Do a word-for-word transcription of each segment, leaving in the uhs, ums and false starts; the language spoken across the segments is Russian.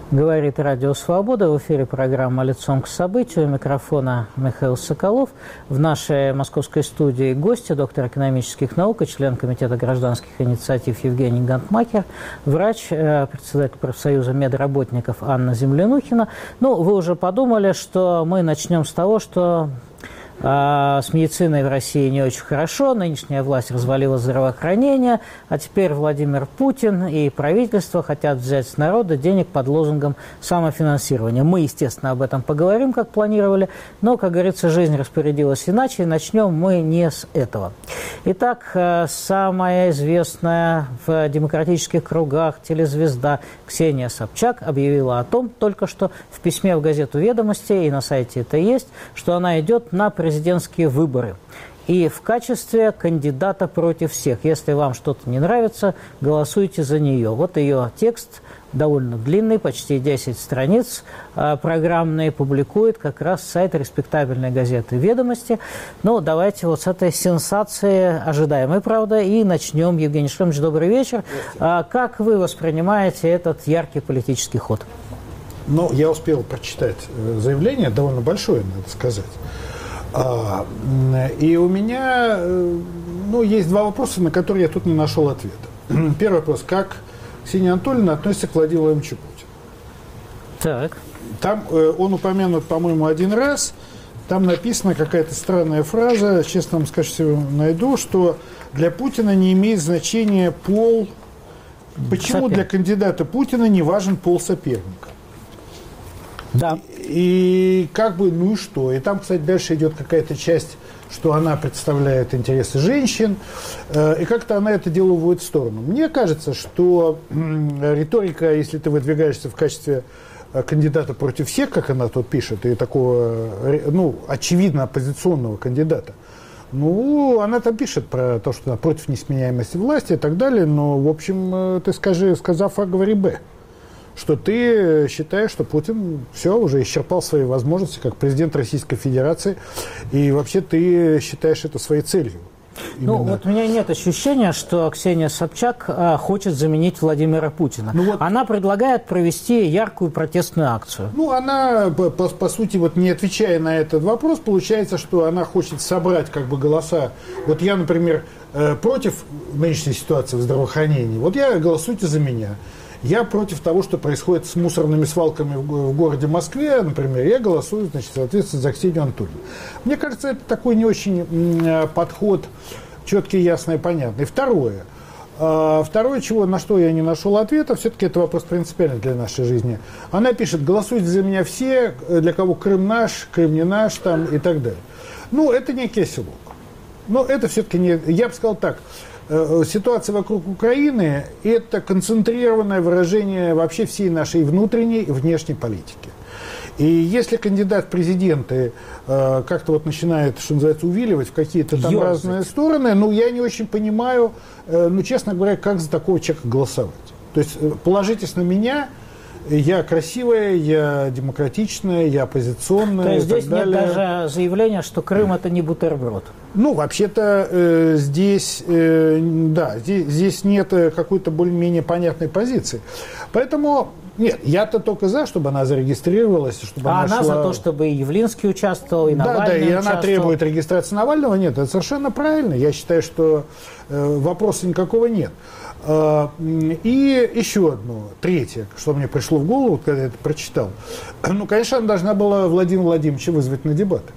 Говорит Радио Свобода. В эфире программа «Лицом к событию». У микрофона Михаил Соколов. В нашей московской студии гости: доктор экономических наук и член Комитета гражданских инициатив Евгений Гантмакер, врач, председатель профсоюза медработников Анна Землянухина. Ну, вы уже подумали, что мы начнем с того, что А с медициной в России не очень хорошо, нынешняя власть развалила здравоохранение, а теперь Владимир Путин и правительство хотят взять с народа денег под лозунгом самофинансирования. Мы, естественно, об этом поговорим, как планировали, но, как говорится, жизнь распорядилась иначе, и начнем мы не с этого. Итак, самая известная в демократических кругах телезвезда Ксения Собчак объявила о том только что в письме в газету «Ведомости», и на сайте это есть, что она идет на президентские президентские выборы. И в качестве кандидата против всех. Если вам что-то не нравится, голосуйте за нее. Вот ее текст, довольно длинный, почти десять страниц, программный, публикует как раз сайт респектабельной газеты «Ведомости». Ну, давайте вот с этой сенсации, ожидаемой, правда, и начнем. Евгений Шлемович, добрый вечер. Как вы воспринимаете этот яркий политический ход? Ну, я успел прочитать заявление, довольно большое, надо сказать. А, и у меня, ну, есть два вопроса, на которые я тут не нашел ответа. Первый вопрос: как Ксения Анатольевна относится к Владимиру Владимировичу Путину? Так. Там он упомянут, по-моему, один раз. Там написана какая-то странная фраза, честно вам скажу, найду, что для Путина не имеет значения пол. Почему Соперник. Для кандидата Путина не важен пол соперника? Да. И как бы, ну и что? И там, кстати, дальше идет какая-то часть, что она представляет интересы женщин, и как-то она это дело уводит в сторону. Мне кажется, что риторика, если ты выдвигаешься в качестве кандидата против всех, как она тут пишет, и такого, ну, очевидно оппозиционного кандидата, ну, она там пишет про то, что она против несменяемости власти и так далее, но, в общем, ты скажи, сказав А, говори Б. Что ты считаешь, что Путин все, уже исчерпал свои возможности как президент Российской Федерации, и вообще ты считаешь это своей целью. Именно. Ну, вот у меня нет ощущения, что Ксения Собчак а, хочет заменить Владимира Путина. Ну, вот, она предлагает провести яркую протестную акцию. Ну, она, по, по, по сути, вот не отвечая на этот вопрос, получается, что она хочет собрать как бы голоса. Вот я, например, против нынешней ситуации в здравоохранении. Вот я, голосуйте за меня. Я против того, что происходит с мусорными свалками в городе Москве, например, я голосую, значит, соответственно, за Ксению Анатольевну. Мне кажется, это такой не очень подход четкий, ясный и понятный. Второе. Второе, чего, на что я не нашел ответа, все-таки это вопрос принципиальный для нашей жизни. Она пишет: голосуйте за меня все, для кого Крым наш, Крым не наш, там, и так далее. Ну, это некий оселок. Но это все-таки не... Я бы сказал так. Ситуация вокруг Украины – это концентрированное выражение вообще всей нашей внутренней и внешней политики. И если кандидат в президенты э, как-то вот начинает, что называется, увиливать в какие-то там Ёрзать. разные стороны, ну, я не очень понимаю, э, ну, честно говоря, как за такого человека голосовать. То есть положитесь на меня, я красивая, я демократичная, я оппозиционная. То есть и так здесь далее. нет даже заявления, что Крым – это не бутерброд. Ну, вообще-то э, здесь, э, да, здесь, здесь нет какой-то более-менее понятной позиции. Поэтому, нет, я-то только за, чтобы она зарегистрировалась. Чтобы а она, она шла... за то, чтобы и Явлинский участвовал, и Навальный Да, да, и участвовал. она требует регистрации Навального. Нет, это совершенно правильно. Я считаю, что э, вопроса никакого нет. Э, и еще одно, третье, что мне пришло в голову, когда я это прочитал. Ну, конечно, она должна была Владимира Владимировича вызвать на дебаты.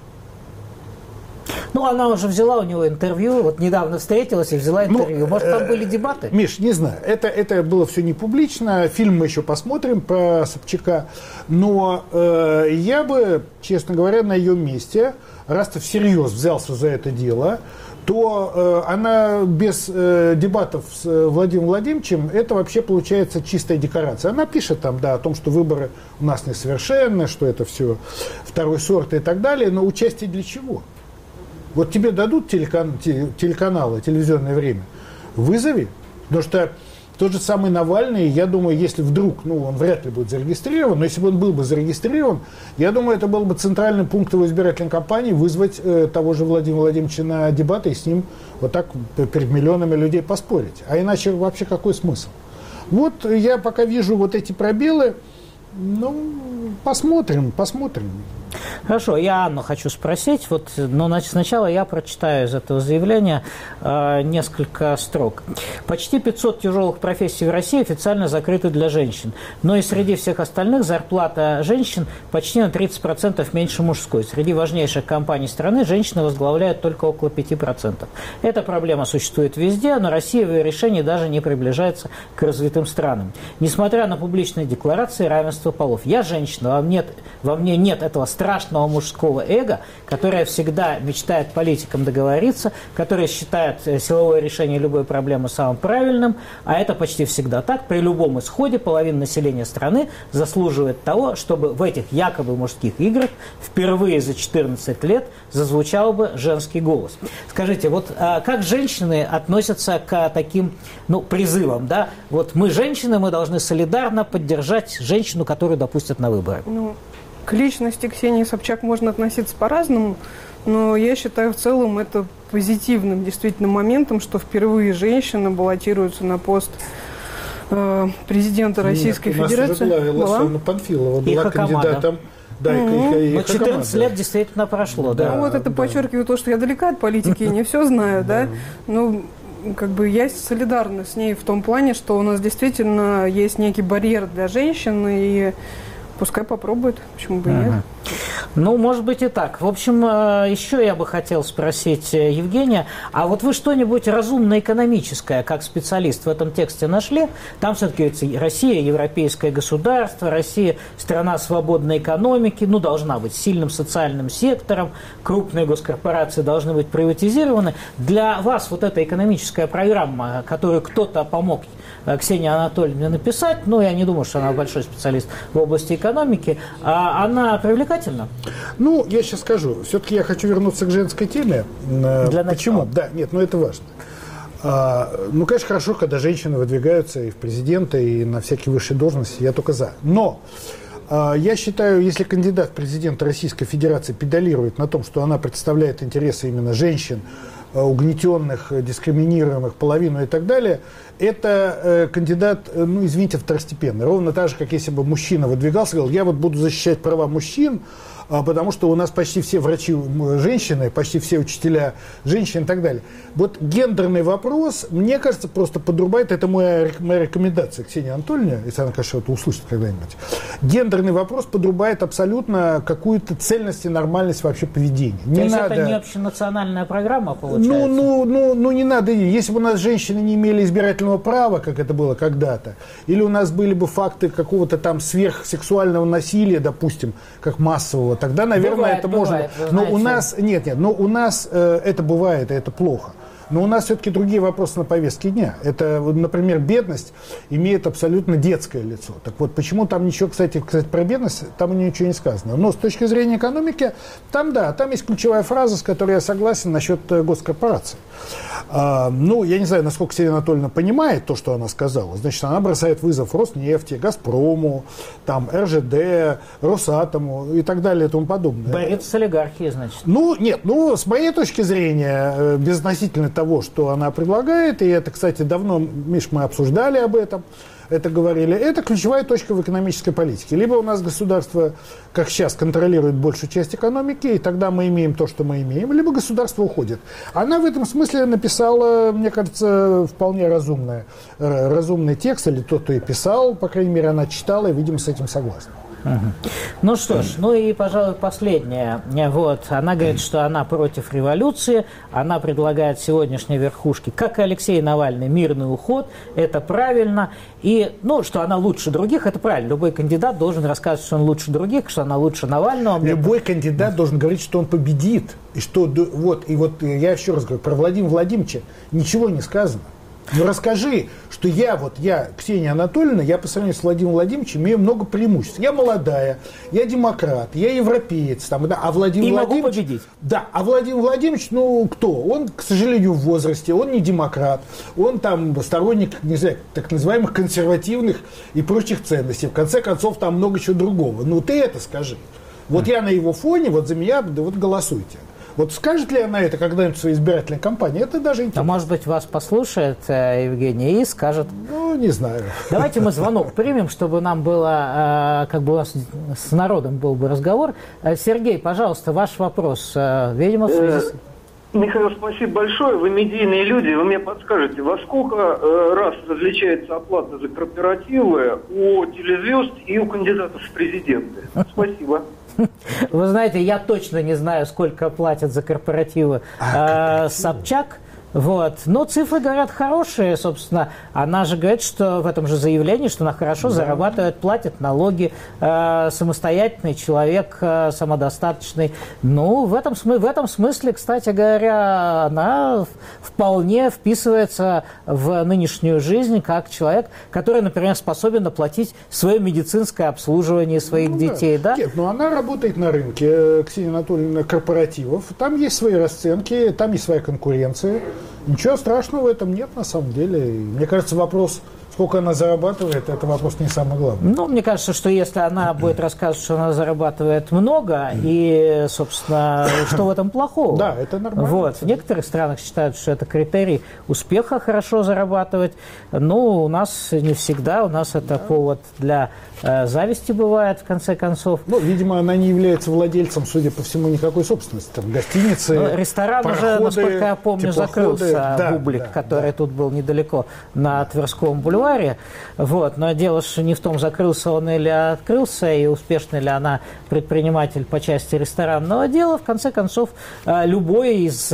Ну, она уже взяла у него интервью, вот недавно встретилась и взяла интервью. Ну, Может, там были дебаты? Миш, не знаю. Это, это было все не публично. Фильм мы еще посмотрим про Собчака. Но э, я бы, честно говоря, на ее месте, раз ты всерьез взялся за это дело, то э, она без э, дебатов с э, Владимиром Владимировичем, это вообще получается чистая декорация. Она пишет там, да, о том, что выборы у нас несовершенны, что это все второй сорт и так далее. Но участие для чего? Вот тебе дадут телекан, телеканалы, телевизионное время, вызови. Потому что тот же самый Навальный, я думаю, если вдруг, ну, он вряд ли будет зарегистрирован, но если бы он был бы зарегистрирован, я думаю, это был бы центральным пунктом его избирательной кампании вызвать э, того же Владимира Владимировича на дебаты и с ним вот так перед миллионами людей поспорить. А иначе вообще какой смысл? Вот я пока вижу вот эти пробелы. Ну, посмотрим, посмотрим. Хорошо, я Анну хочу спросить, вот, но значит, сначала я прочитаю из этого заявления э, несколько строк. Почти пятьсот тяжелых профессий в России официально закрыты для женщин, но и среди всех остальных зарплата женщин почти на тридцать процентов меньше мужской. Среди важнейших компаний страны женщины возглавляют только около пяти процентов. Эта проблема существует везде, но Россия в ее решении даже не приближается к развитым странам. Несмотря на публичные декларации равенства полов. Я женщина, во мне, во мне нет этого страшного мужского эго, которое всегда мечтает политикам договориться, которое считает силовое решение любой проблемы самым правильным, а это почти всегда так. При любом исходе половина населения страны заслуживает того, чтобы в этих якобы мужских играх впервые за четырнадцать лет зазвучал бы женский голос. Скажите, вот а как женщины относятся к таким, ну, призывам, да? Вот мы женщины, мы должны солидарно поддержать женщину, которую допустят на выборы. Ну, к личности Ксении Собчак можно относиться по-разному, но я считаю в целом это позитивным действительно моментом, что впервые женщина баллотируется на пост э, президента Российской Нет, Федерации. У нас уже была Лариса Панфилова, была кандидатом. Да, mm-hmm. и, и, и Но четырнадцать лет действительно прошло, да. Ну, вот это да. подчеркивает то, что я далека от политики и не все знаю, да. Ну, как бы я солидарна с ней в том плане, что у нас действительно есть некий барьер для женщин, и пускай попробует, почему бы и нет. Ну, может быть и так. В общем, еще я бы хотел спросить Евгения, а вот вы что-нибудь разумно экономическое, как специалист, в этом тексте нашли? Там все-таки Россия европейское государство, Россия страна свободной экономики, ну, должна быть сильным социальным сектором, крупные госкорпорации должны быть приватизированы. Для вас вот эта экономическая программа, которую кто-то помог Ксении Анатольевне написать, ну, я не думаю, что она большой специалист в области экономики, а она привлекательна? Ну, я сейчас скажу. Все-таки я хочу вернуться к женской теме. Для Почему? начала. Да, нет, ну это важно. А, ну, конечно, хорошо, когда женщины выдвигаются и в президенты, и на всякие высшие должности, я только за. Но а, я считаю, если кандидат в президенты Российской Федерации педалирует на том, что она представляет интересы именно женщин, угнетенных, дискриминируемых, половину и так далее, это э, кандидат, э, ну, извините, второстепенный. Ровно так же, как если бы мужчина выдвигался и говорил, я вот буду защищать права мужчин, а, потому что у нас почти все врачи женщины, почти все учителя женщины и так далее. Вот гендерный вопрос, мне кажется, просто подрубает, это моя, моя рекомендация Ксении Анатольевне, если она, конечно, это услышит когда-нибудь. Гендерный вопрос подрубает абсолютно какую-то цельность и нормальность вообще поведения. То не есть надо... это не общенациональная программа, получается? Ну, ну, ну, ну, не надо. Если бы у нас женщины не имели избирательного права, как это было когда-то, или у нас были бы факты какого-то там сверхсексуального насилия, допустим, как массового, тогда, наверное, бывает, это бывает, можно. Но знаете. у нас, нет, нет, но у нас э, это бывает, и это плохо. Но у нас все-таки другие вопросы на повестке дня. Это, например, бедность имеет абсолютно детское лицо. Так вот, почему там ничего, кстати, кстати про бедность, там ничего не сказано. Но с точки зрения экономики, там, да, там есть ключевая фраза, с которой я согласен насчет госкорпораций. А, ну, я не знаю, насколько Ксения Анатольевна понимает то, что она сказала. Значит, она бросает вызов Роснефти, Газпрому, там, эр жэ дэ, Росатому и так далее и тому подобное. Борец с олигархией, значит. Ну, нет, ну, с моей точки зрения, безотносительно того, что она предлагает, и это, кстати, давно, Миш, мы обсуждали об этом, это говорили, это ключевая точка в экономической политике. Либо у нас государство, как сейчас, контролирует большую часть экономики, и тогда мы имеем то, что мы имеем, либо государство уходит. Она в этом смысле написала, мне кажется, вполне разумное, разумный текст, или тот, кто и писал, по крайней мере, она читала, и, видимо, с этим согласна. Угу. Ну что ж, ну и, пожалуй, последнее. Вот, она говорит, что она против революции, она предлагает сегодняшней верхушке, как и Алексей Навальный, мирный уход, это правильно. И, ну, что она лучше других, это правильно. Любой кандидат должен рассказывать, что он лучше других, что она лучше Навального. Любой кандидат должен говорить, что он победит. И что, вот, и вот я еще раз говорю, про Владимира Владимировича ничего не сказано. Ну расскажи, что я, вот я, Ксения Анатольевна, я по сравнению с Владимиром Владимировичем имею много преимуществ. Я молодая, я демократ, я европеец, там, да, а Владимир И Владимирович... могу победить. Да, а Владимир Владимирович, ну кто? Он, к сожалению, в возрасте, он не демократ, он там сторонник, не знаю, так называемых консервативных и прочих ценностей. В конце концов, там много чего другого. Ну ты это скажи. Вот я на его фоне, вот за меня, да вот голосуйте. Вот скажет ли она это когда-нибудь в своей избирательной кампании? Это даже интересно. А может быть, вас послушает Евгений и скажет... Ну, не знаю. Давайте мы звонок примем, чтобы нам было, как бы у нас с народом был бы разговор. Сергей, пожалуйста, ваш вопрос. Видимо, в связи с... Михаил, спасибо большое. Вы медийные люди. Вы мне подскажете, во сколько э, раз различается оплата за корпоративы у телезвезд и у кандидатов в президенты? Спасибо. Вы знаете, я точно не знаю, сколько платят за корпоративы э, Собчак. Вот. Но цифры, говорят, хорошие, собственно. Она же говорит, что в этом же заявлении, что она хорошо да. зарабатывает, платит налоги, э, самостоятельный человек, э, самодостаточный. Ну, в этом, в этом смысле, кстати говоря, она вполне вписывается в нынешнюю жизнь как человек, который, например, способен оплатить свое медицинское обслуживание своих ну, детей. Да. Да? Нет, но она работает на рынке, Ксения Анатольевна, корпоративов. Там есть свои расценки, там есть своя конкуренция. Ничего страшного в этом нет, на самом деле. Мне кажется, вопрос, сколько она зарабатывает, это вопрос не самый главный. Ну, мне кажется, что если она будет рассказывать, что она зарабатывает много, и, собственно, что в этом плохого? Да, это нормально. Вот. В некоторых странах считают, что это критерий успеха хорошо зарабатывать. Но у нас не всегда, у нас это повод для э, зависти бывает, в конце концов. Ну, видимо, она не является владельцем, судя по всему, никакой собственности. Там гостиницы, ну, ресторан пароходы, уже, насколько я помню, закрылся, да, Бублик, да, который да. тут был недалеко на Тверском бульваре. Вот. Но дело же не в том, закрылся он или открылся, и успешный ли она предприниматель по части ресторанного дела. В конце концов, любой из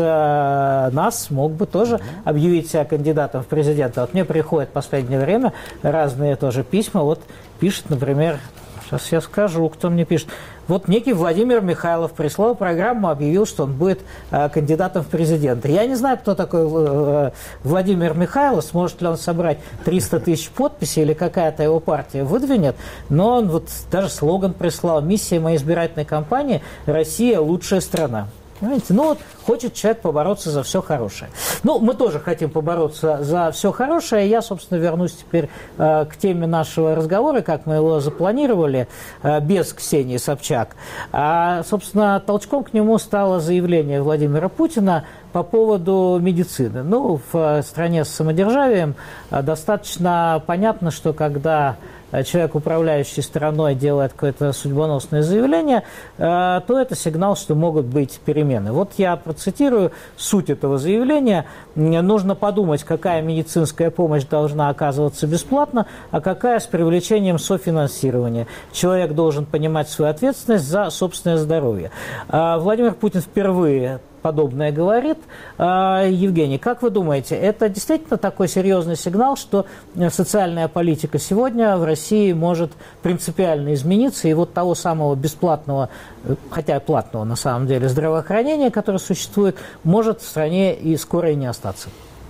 нас мог бы тоже объявить себя кандидатом в президенты. Вот мне приходят в последнее время разные тоже письма. Вот пишет, например, сейчас я скажу, кто мне пишет. Вот некий Владимир Михайлов прислал программу, объявил, что он будет э, кандидатом в президенты. Я не знаю, кто такой э, Владимир Михайлов, сможет ли он собрать триста тысяч подписей или какая-то его партия выдвинет, но он вот даже слоган прислал: «Миссия моей избирательной кампании – Россия – лучшая страна». Понимаете? Ну вот хочет человек побороться за все хорошее. Ну, мы тоже хотим побороться за все хорошее. Я, собственно, вернусь теперь э, к теме нашего разговора, как мы его запланировали, э, без Ксении Собчак. А, собственно, толчком к нему стало заявление Владимира Путина по поводу медицины. Ну, в стране с самодержавием э, достаточно понятно, что когда человек, управляющий страной, делает какое-то судьбоносное заявление, то это сигнал, что могут быть перемены. Вот я процитирую суть этого заявления. Нужно подумать, какая медицинская помощь должна оказываться бесплатно, а какая с привлечением софинансирования. Человек должен понимать свою ответственность за собственное здоровье. Владимир Путин впервые подобное говорит. Евгений, как вы думаете, это действительно такой серьезный сигнал, что социальная политика сегодня в России может принципиально измениться, и вот того самого бесплатного, хотя и платного на самом деле, здравоохранения, которое существует, может в стране и скоро и не остаться?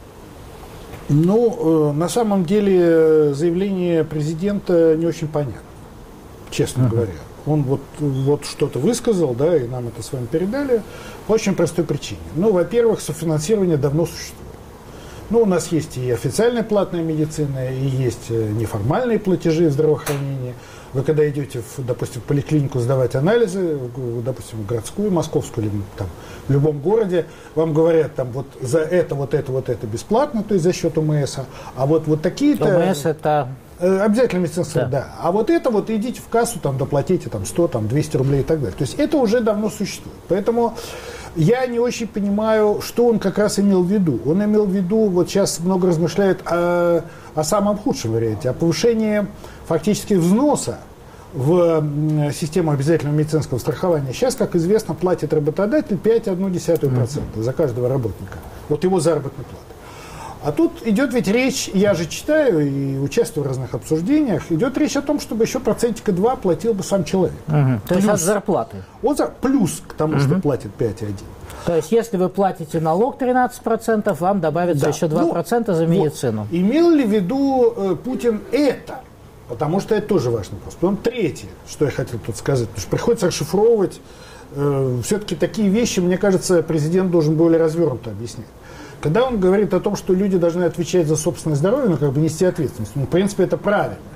Ну, на самом деле заявление президента не очень понятно, честно uh-huh. говоря. Он вот, вот что-то высказал, да, и нам это с вами передали по очень простой причине. Ну, во-первых, софинансирование давно существует. Ну, у нас есть и официальная платная медицина, и есть неформальные платежи в здравоохранении. Вы когда идете, в, допустим, в поликлинику сдавать анализы, допустим, в городскую, московскую или там, в любом городе, вам говорят, там, вот за это, вот это, вот это бесплатно, то есть за счет ОМС, а вот, вот такие-то... ОМС это... Обязательно медицинское, да. да. А вот это вот идите в кассу, там, доплатите там, сто, там, двести рублей и так далее. То есть это уже давно существует. Поэтому я не очень понимаю, что он как раз имел в виду. Он имел в виду, вот сейчас много размышляет о, о самом худшем варианте, о повышении фактически взноса в систему обязательного медицинского страхования. Сейчас, как известно, платит работодатель пять целых одна десятая процента mm-hmm. за каждого работника. Вот его заработная плата. А тут идет ведь речь, я же читаю и участвую в разных обсуждениях, идет речь о том, чтобы еще процентика два платил бы сам человек. Угу. То есть от зарплаты? Он за, плюс к тому, угу. что платит пять целых одна десятая. То есть если вы платите налог тринадцать процентов, вам добавится да. еще два процента ну, за медицину. Вот. Имел ли в виду э, Путин это? Потому что это тоже важный вопрос. Потом третье, что я хотел тут сказать, потому что приходится расшифровывать. Э, все-таки такие вещи, мне кажется, президент должен более развернуто объяснять. Когда он говорит о том, что люди должны отвечать за собственное здоровье, ну, как бы нести ответственность, ну, в принципе, это правильно.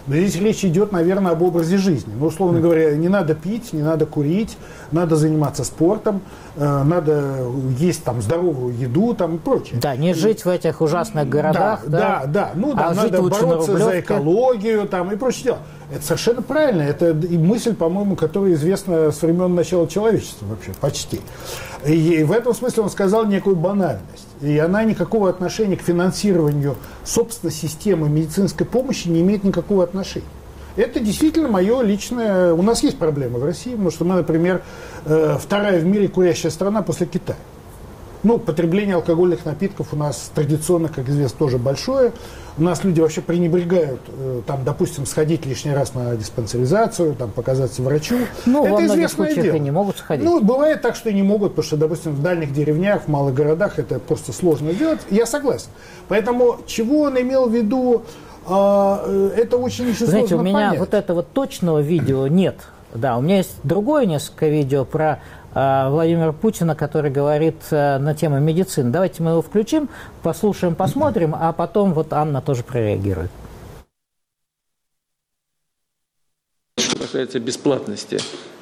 Но здесь речь идет, наверное, об образе жизни. Ну, условно говоря, не надо пить, не надо курить, надо заниматься спортом, э, надо есть там здоровую еду там, и прочее. Да, не жить в этих ужасных городах. Да, да, да. да. Ну, да, а надо бороться за экологию там, и прочее дело. Это совершенно правильно. Это и мысль, по-моему, которая известна с времен начала человечества вообще, почти. И в этом смысле он сказал некую банальность. И она никакого отношения к финансированию, собственно, системы медицинской помощи не имеет никакого отношения. Это действительно мое личное... У нас есть проблемы в России, потому что мы, например, вторая в мире курящая страна после Китая. Ну, потребление алкогольных напитков у нас традиционно, как известно, тоже большое. У нас люди вообще пренебрегают, там, допустим, сходить лишний раз на диспансеризацию, там, показаться врачу. Ну, это во многих известное случаях дело. И не могут сходить. Ну, бывает так, что и не могут, потому что, допустим, в дальних деревнях, в малых городах это просто сложно сделать. Я согласен. Поэтому, чего он имел в виду, это очень еще сложно понять. Знаете, у меня вот этого точного видео нет. Да, у меня есть другое несколько видео про э, Владимира Путина, который говорит э, на тему медицины. Давайте мы его включим, послушаем, посмотрим, а потом вот Анна тоже прореагирует. Что касается бесплатности,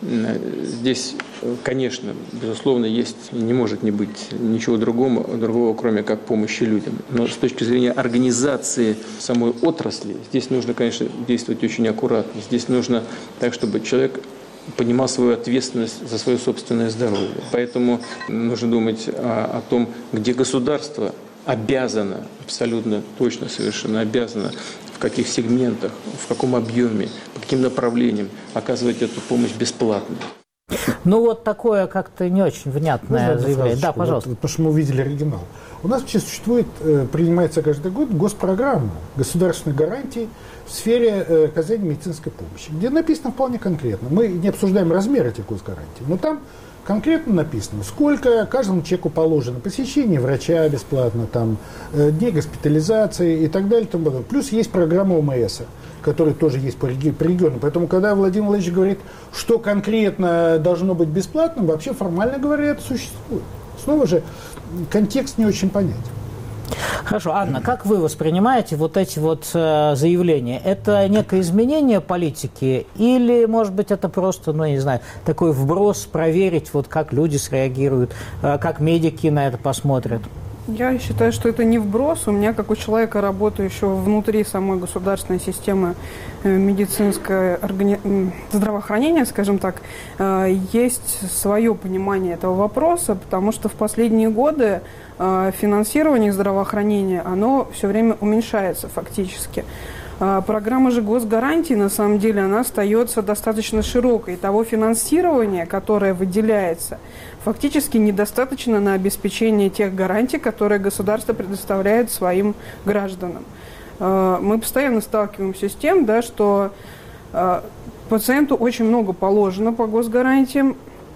здесь, конечно, безусловно, есть и не может не быть ничего другого, другого, кроме как помощи людям. Но с точки зрения организации самой отрасли, здесь нужно, конечно, действовать очень аккуратно. Здесь нужно так, чтобы человек понимал свою ответственность за свое собственное здоровье. Поэтому нужно думать о, о том, где государство обязано, абсолютно точно, совершенно обязано, в каких сегментах, в каком объеме, по каким направлениям оказывать эту помощь бесплатно. Ну вот такое как-то не очень внятное заявление. Да, пожалуйста. Вот, потому что мы увидели оригинал. У нас вообще существует, принимается каждый год госпрограмма государственной гарантии в сфере оказания медицинской помощи, где написано вполне конкретно. Мы не обсуждаем размер этих госгарантий, но там конкретно написано, сколько каждому человеку положено посещение врача бесплатно, там, дней госпитализации и так далее. И тому подобное. Плюс есть программа ОМС, которая тоже есть по региону. Поэтому, когда Владимир Владимирович говорит, что конкретно должно быть бесплатным, вообще, формально говоря, это существует. Снова же, контекст не очень понятен. Хорошо, Анна, как вы воспринимаете вот эти вот э, заявления? Это некое изменение политики или, может быть, это просто, ну, я не знаю, такой вброс проверить, вот как люди среагируют, э, как медики на это посмотрят? Я считаю, что это не вброс. У меня, как у человека, работающего внутри самой государственной системы медицинское органи... здравоохранения, скажем так, есть свое понимание этого вопроса, потому что в последние годы финансирование здравоохранения, оно все время уменьшается фактически. Программа же госгарантий, на самом деле, она остается достаточно широкой. Того финансирования, которое выделяется, фактически недостаточно на обеспечение тех гарантий, которые государство предоставляет своим гражданам. Мы постоянно сталкиваемся с тем, да, что пациенту очень много положено по госгарантиям,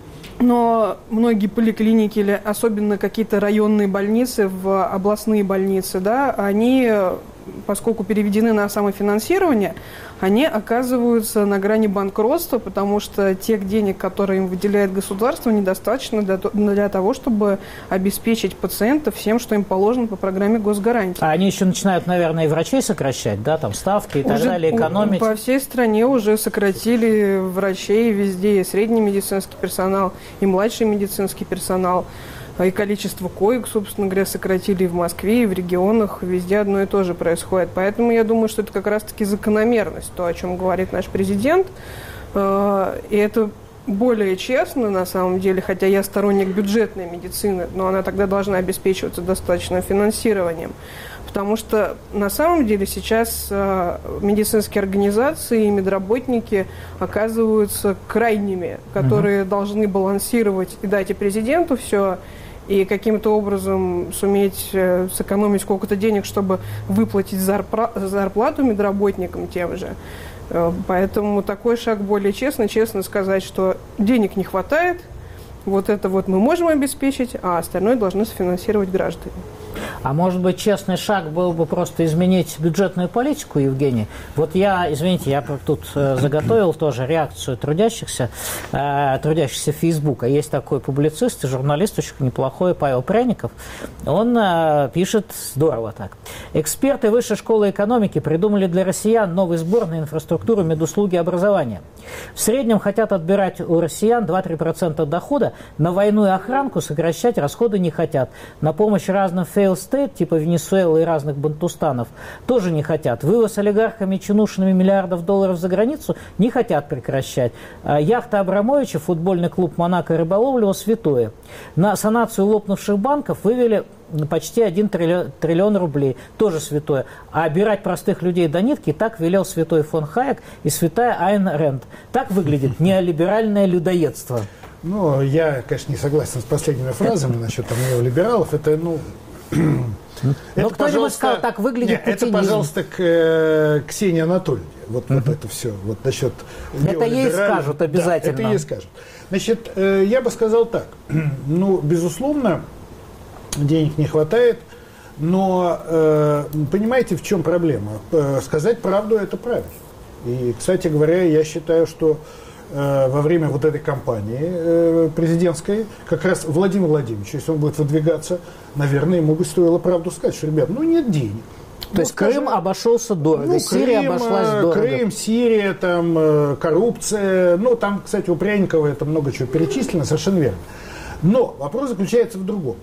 но многие поликлиники или особенно какие-то районные больницы, в областные больницы, да, они, поскольку переведены на самофинансирование, они оказываются на грани банкротства, потому что тех денег, которые им выделяет государство, недостаточно для, для того, чтобы обеспечить пациентов всем, что им положено по программе госгарантии. А они еще начинают, наверное, и врачей сокращать, да, там ставки и так уже далее, экономить. По всей стране уже сократили врачей везде, и средний медицинский персонал, и младший медицинский персонал. И количество коек, собственно говоря, сократили и в Москве, и в регионах, везде одно и то же происходит. Поэтому я думаю, что это как раз-таки закономерность, то, о чем говорит наш президент. И это более честно, на самом деле, хотя я сторонник бюджетной медицины, но она тогда должна обеспечиваться достаточным финансированием. Потому что на самом деле сейчас медицинские организации и медработники оказываются крайними, которые угу. должны балансировать и дать и президенту все, и каким-то образом суметь сэкономить сколько-то денег, чтобы выплатить зарпра- зарплату медработникам тем же. Поэтому такой шаг более честный, честно сказать, что денег не хватает, вот это вот мы можем обеспечить, а остальное должны сфинансировать граждане. А может быть, честный шаг был бы просто изменить бюджетную политику, Евгений? Вот я, извините, я тут э, заготовил тоже реакцию трудящихся, э, трудящихся Фейсбука. Есть такой публицист и журналист очень неплохой, Павел Пряников. Он э, пишет здорово так. Эксперты Высшей школы экономики придумали для россиян новый сбор на инфраструктуру, медуслуги, образования. В среднем хотят отбирать у россиян два-три процента дохода, на войну и охранку сокращать расходы не хотят. На помощь разным fail state, типа Венесуэлы и разных бантустанов, тоже не хотят. Вывоз олигархами и чинушными миллиардов долларов за границу не хотят прекращать. Яхта Абрамовича, футбольный клуб «Монако» и рыболовля святое. На санацию лопнувших банков вывели почти один триллион, триллион рублей, тоже святое. А обирать простых людей до нитки так велел святой фон Хайек и святая Айн Рэнд. Так выглядит неолиберальное людоедство. Ну, я, конечно, не согласен с последними фразами насчет там неолибералов. Это, ну... Но кто-нибудь сказал, так выглядит нет, это, пожалуйста, к э, Ксении Анатольевне. Вот, uh-huh. вот это все. Вот насчет это ей скажут обязательно. Да, это ей скажут. Значит, э, я бы сказал так. Ну, безусловно, денег не хватает, но э, понимаете, в чем проблема? Э, сказать правду – это правильно. И, кстати говоря, я считаю, что э, во время вот этой кампании э, президентской как раз Владимир Владимирович, если он будет выдвигаться, наверное, ему бы стоило правду сказать, что, ребят, ну нет денег. То ну, есть скажем, Крым обошелся дорого, ну, Сирия Крым, обошлась дорого. Крым, Сирия, там, коррупция, ну, там, кстати, у Пряникова это много чего перечислено, совершенно верно. Но вопрос заключается в другом.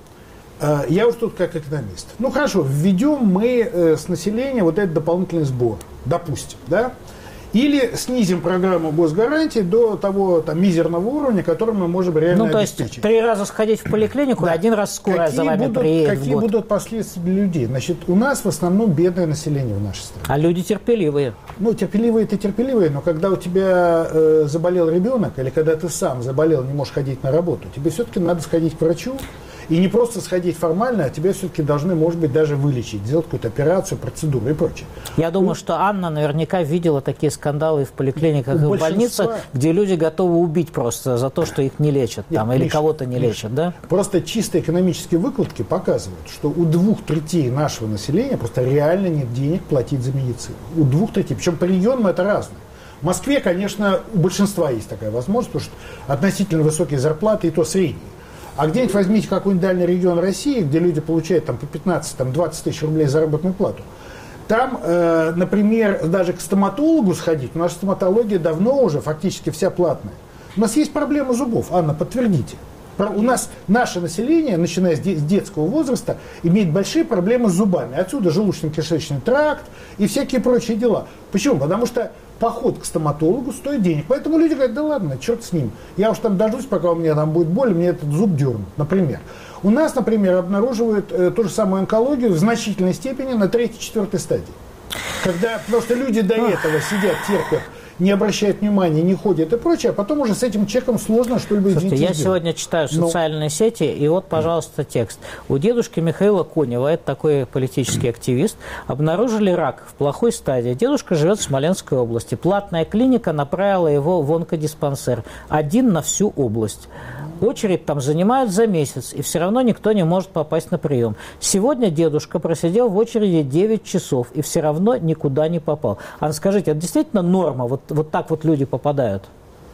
Я уж тут как экономист. Ну, хорошо, введем мы с населения вот этот дополнительный сбор, допустим, да? Или снизим программу госгарантий до того там, мизерного уровня, который мы можем реально ну, то обеспечить. Есть три раза сходить в поликлинику, да. И один раз скорая какие за вами будут, приедет Какие в год. будут последствия для людей? Значит, у нас в основном бедное население в нашей стране. А люди терпеливые. Ну, терпеливые-то терпеливые, но когда у тебя э, заболел ребенок, или когда ты сам заболел, не можешь ходить на работу, тебе все-таки надо сходить к врачу. И не просто сходить формально, а тебя все-таки должны, может быть, даже вылечить, сделать какую-то операцию, процедуру и прочее. Я думаю, ну, что Анна наверняка видела такие скандалы и в поликлиниках, и в больницах, где люди готовы убить просто за то, что их не лечат, там, нет, или Миша, кого-то не Миша, лечат, да? Просто чисто экономические выкладки показывают, что у двух третей нашего населения просто реально нет денег платить за медицину. У двух третей. Причем по регионам это разное. В Москве, конечно, у большинства есть такая возможность, потому что относительно высокие зарплаты и то средние. А где-нибудь возьмите какой-нибудь дальний регион России, где люди получают там, по пятнадцать-двадцать тысяч рублей заработную плату. Там, э, например, даже к стоматологу сходить, у нас стоматология давно уже фактически вся платная. У нас есть проблема зубов. Анна, подтвердите. У нас наше население, начиная с детского возраста, имеет большие проблемы с зубами. Отсюда желудочно-кишечный тракт и всякие прочие дела. Почему? Потому что поход к стоматологу стоит денег. Поэтому люди говорят, да ладно, черт с ним. Я уж там дождусь, пока у меня там будет боль, мне этот зуб дернут, например. У нас, например, обнаруживают э, ту же самую онкологию в значительной степени на третьей-четвертой стадии. Когда просто люди до этого сидят, терпят, не обращают внимания, не ходят и прочее, а потом уже с этим человеком сложно что-либо сделать. Слушайте, я сделать. сегодня читаю социальные Но... сети, и вот, пожалуйста, текст. У дедушки Михаила Конева, это такой политический активист, обнаружили рак в плохой стадии. Дедушка живет в Смоленской области. Платная клиника направила его в онкодиспансер. Один на всю область. Очередь там занимают за месяц, и все равно никто не может попасть на прием. Сегодня дедушка просидел в очереди девять часов, и все равно никуда не попал. Анна, скажите, это действительно норма? Вот, вот так вот люди попадают?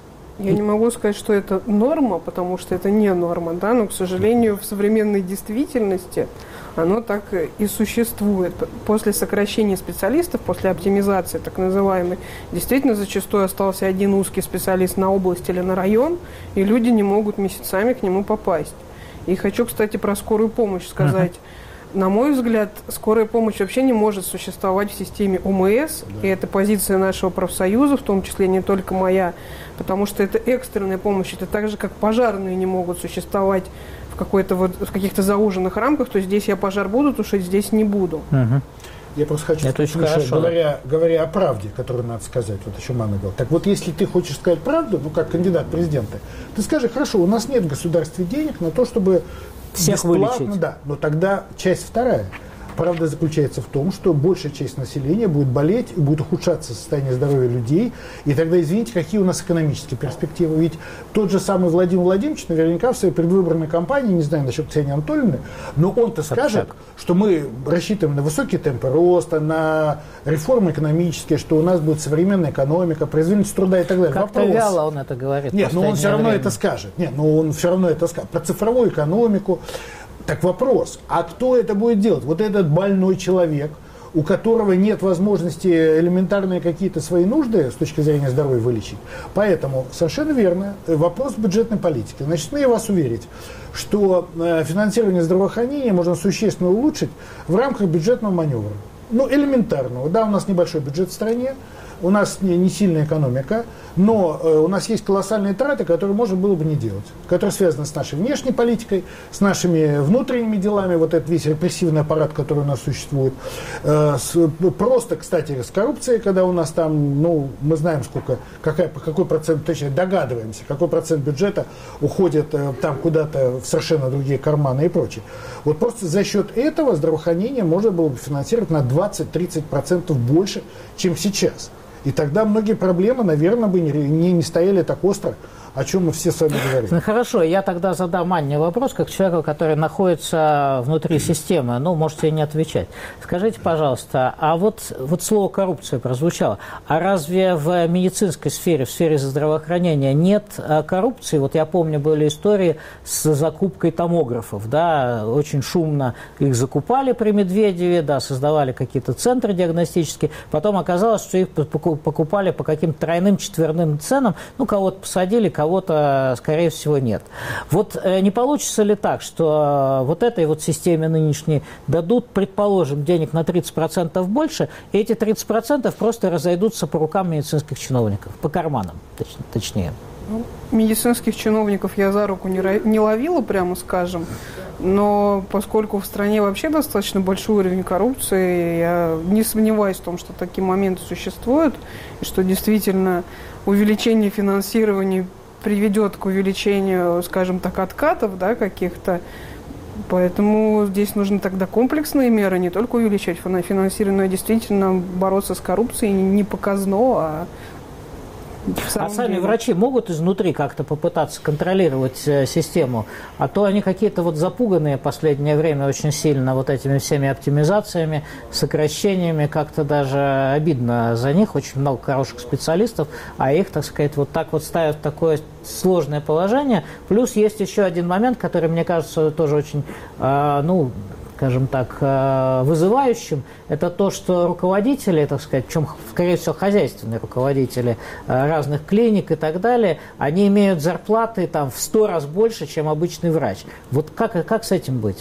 Я не могу сказать, что это норма, потому что это не норма, да, но, к сожалению, в современной действительности оно так и существует. После сокращения специалистов, после оптимизации так называемой, действительно зачастую остался один узкий специалист на область или на район, и люди не могут месяцами к нему попасть. И хочу, кстати, про скорую помощь сказать. Uh-huh. На мой взгляд, скорая помощь вообще не может существовать в системе ОМС, да. И это позиция нашего профсоюза, в том числе не только моя, потому что это экстренная помощь, это так же, как пожарные не могут существовать в, какой-то вот, в каких-то зауженных рамках, то здесь я пожар буду тушить, здесь не буду. Uh-huh. Я просто хочу это сказать, что, говоря, говоря о правде, которую надо сказать, вот еще мама говорила, так вот если ты хочешь сказать правду, ну как кандидат в президенты, ты скажи, хорошо, у нас нет в государстве денег на то, чтобы всех вылечить. Да, но тогда часть вторая. Правда заключается в том, что большая часть населения будет болеть, и будет ухудшаться состояние здоровья людей. И тогда, извините, какие у нас экономические перспективы? Ведь тот же самый Владимир Владимирович наверняка в своей предвыборной кампании, не знаю насчет Ксении Анатольевны, но он-то скажет, что мы рассчитываем на высокие темпы роста, на реформы экономические, что у нас будет современная экономика, производительность труда и так далее. Как-то Вопрос. вяло он это говорит. Нет, но он все равно время. это скажет. Нет, но он все равно это скажет. Про цифровую экономику. Так вопрос, а кто это будет делать? Вот этот больной человек, у которого нет возможности элементарные какие-то свои нужды с точки зрения здоровья вылечить. Поэтому совершенно верно, вопрос бюджетной политики. Значит, смею вас уверить, что финансирование здравоохранения можно существенно улучшить в рамках бюджетного маневра. Ну, элементарного. Да, у нас небольшой бюджет в стране, у нас не, не сильная экономика, но э, у нас есть колоссальные траты, которые можно было бы не делать, которые связаны с нашей внешней политикой, с нашими внутренними делами, вот этот весь репрессивный аппарат, который у нас существует. Э, с, просто, кстати, с коррупцией, когда у нас там, ну, мы знаем, сколько, какая, какой процент, точнее, догадываемся, какой процент бюджета уходит э, там куда-то в совершенно другие карманы и прочее. Вот просто за счет этого здравоохранение можно было бы финансировать на двадцать-тридцать процентов больше, чем сейчас. И тогда многие проблемы, наверное, бы не, не, не стояли так остро, о чем мы все с вами говорим. Ну хорошо, я тогда задам Анне вопрос, как человеку, который находится внутри системы. Ну, можете не отвечать. Скажите, пожалуйста, а вот, вот слово «коррупция» прозвучало. А разве в медицинской сфере, в сфере здравоохранения нет коррупции? Вот я помню, были истории с закупкой томографов. Да, очень шумно их закупали при Медведеве, да, создавали какие-то центры диагностические. Потом оказалось, что их покупали по каким-то тройным, четверным ценам. Ну, кого-то посадили, кого-то, скорее всего, нет. Вот э, не получится ли так, что э, вот этой вот системе нынешней дадут, предположим, денег на тридцать процентов больше, и эти тридцать процентов просто разойдутся по рукам медицинских чиновников, по карманам, точ, точнее? Ну, медицинских чиновников я за руку не, не ловила, прямо скажем, но поскольку в стране вообще достаточно большой уровень коррупции, я не сомневаюсь в том, что такие моменты существуют, и что действительно увеличение финансирования приведет к увеличению, скажем так, откатов, да, каких-то. Поэтому здесь нужны тогда комплексные меры, не только увеличать финансирование, но и действительно бороться с коррупцией не показно, а А сами деле. Врачи могут изнутри как-то попытаться контролировать э, систему? А то они какие-то вот запуганные в последнее время очень сильно вот этими всеми оптимизациями, сокращениями, как-то даже обидно за них. Очень много хороших специалистов, а их, так сказать, вот так вот ставят в такое сложное положение. Плюс есть еще один момент, который, мне кажется, тоже очень, э, ну, скажем так, вызывающим, это то, что руководители, так сказать, причем, скорее всего, хозяйственные руководители разных клиник и так далее, они имеют зарплаты там в сто раз больше, чем обычный врач. Вот как, как с этим быть?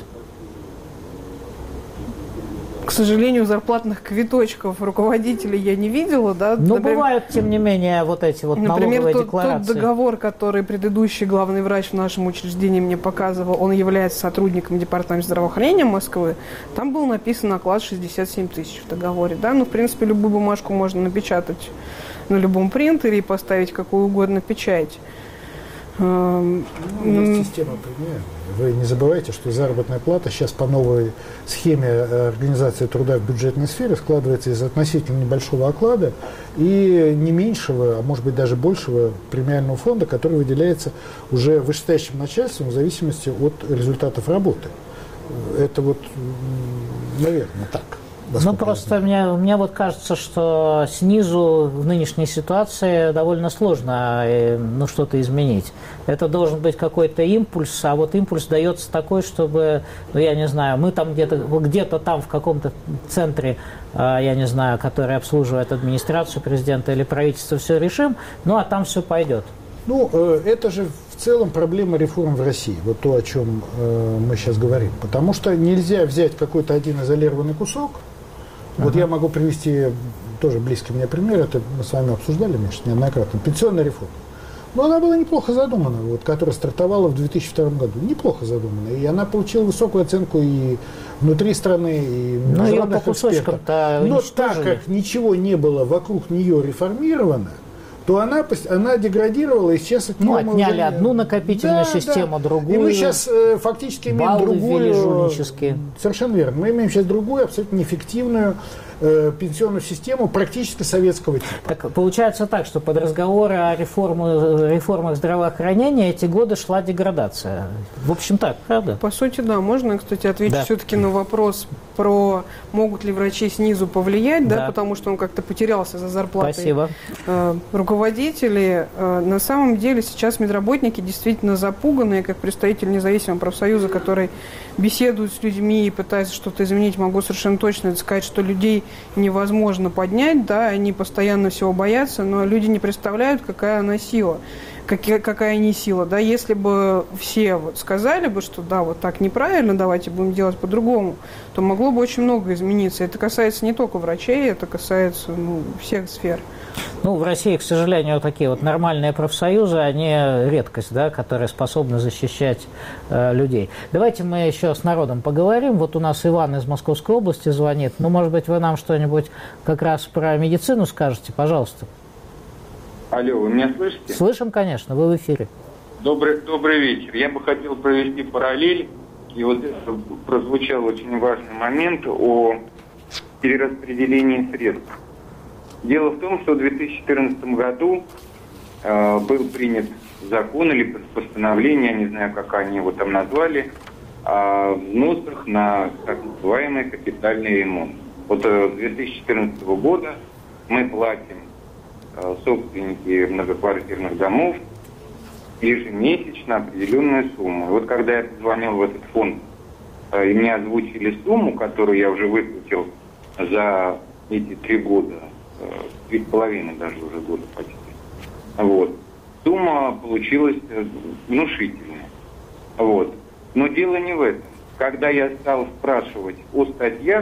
К сожалению, зарплатных квиточков руководителей я не видела. Да? Но например, бывают, тем не менее, вот эти вот налоговые например, тот, декларации. тот договор, который предыдущий главный врач в нашем учреждении мне показывал, он является сотрудником департамента здравоохранения Москвы, там был написан оклад шестьдесят семь тысяч в договоре. Да? Ну, в принципе, любую бумажку можно напечатать на любом принтере и поставить какую угодно печать. Ну, есть система премиальная. Вы не забывайте, что заработная плата сейчас по новой схеме организации труда в бюджетной сфере складывается из относительно небольшого оклада и не меньшего, а может быть даже большего премиального фонда, который выделяется уже вышестоящим начальством в зависимости от результатов работы. Это вот, наверное, так. Ну, просто мне, мне вот кажется, что снизу в нынешней ситуации довольно сложно ну, что-то изменить. Это должен быть какой-то импульс, а вот импульс дается такой, чтобы, ну, я не знаю, мы там где-то где-то там в каком-то центре, я не знаю, который обслуживает администрацию президента или правительство, все решим, ну, а там все пойдет. Ну, это же в целом проблема реформ в России, вот то, о чем мы сейчас говорим. Потому что нельзя взять какой-то один изолированный кусок. Вот ага. Я могу привести тоже близкий мне пример, это мы с вами обсуждали, Миша, неоднократно, пенсионная реформа. Но она была неплохо задумана, вот, которая стартовала в две тысячи втором году. Неплохо задумана. И она получила высокую оценку и внутри страны, и международных экспертов. Но так как ничего не было вокруг нее реформировано, то она, она деградировала, и сейчас... Ну, отняли уже... одну накопительную да, систему, да. другую. И мы сейчас э, фактически имеем другую... Совершенно верно. Мы имеем сейчас другую, абсолютно неэффективную э, пенсионную систему практически советского типа. Так получается так, что под разговоры о реформе, реформах здравоохранения эти годы шла деградация. В общем так, правда? По сути, да. Можно, кстати, ответить да. все-таки на вопрос про могут ли врачи снизу повлиять, да, да потому что он как-то потерялся за зарплатой. Спасибо. Э, руководители. Э, на самом деле сейчас медработники действительно запуганные, как представитель независимого профсоюза, который беседует с людьми и пытается что-то изменить, могу совершенно точно сказать, что людей невозможно поднять, да, они постоянно всего боятся, но люди не представляют, какая она сила, какая, какая не сила, да, если бы все вот сказали бы, что да, вот так неправильно, давайте будем делать по-другому, то могло бы очень много измениться. Это касается не только врачей, это касается ну, всех сфер. Ну, в России, к сожалению, такие вот нормальные профсоюзы, они редкость, да, которые способны защищать э, людей. Давайте мы еще с народом поговорим. Вот у нас Иван из Московской области звонит. Ну, может быть, вы нам что-нибудь как раз про медицину скажете, пожалуйста. Алло, вы меня слышите? Слышим, конечно, вы в эфире. Добрый, добрый вечер. Я бы хотел провести параллель, и вот это прозвучал очень важный момент о перераспределении средств. Дело в том, что в две тысячи четырнадцатом году э, был принят закон или постановление, я не знаю, как они его там назвали, о взносах на так называемый капитальный ремонт. Вот э, с две тысячи четырнадцатого года мы платим, э, собственники многоквартирных домов, ежемесячно определенную сумму. И вот когда я позвонил в этот фонд, э, и мне озвучили сумму, которую я уже выплатил за эти три года, три с половиной даже уже года почти. Вот. Сумма получилась внушительная. Вот. Но дело не в этом. Когда я стал спрашивать о статьях,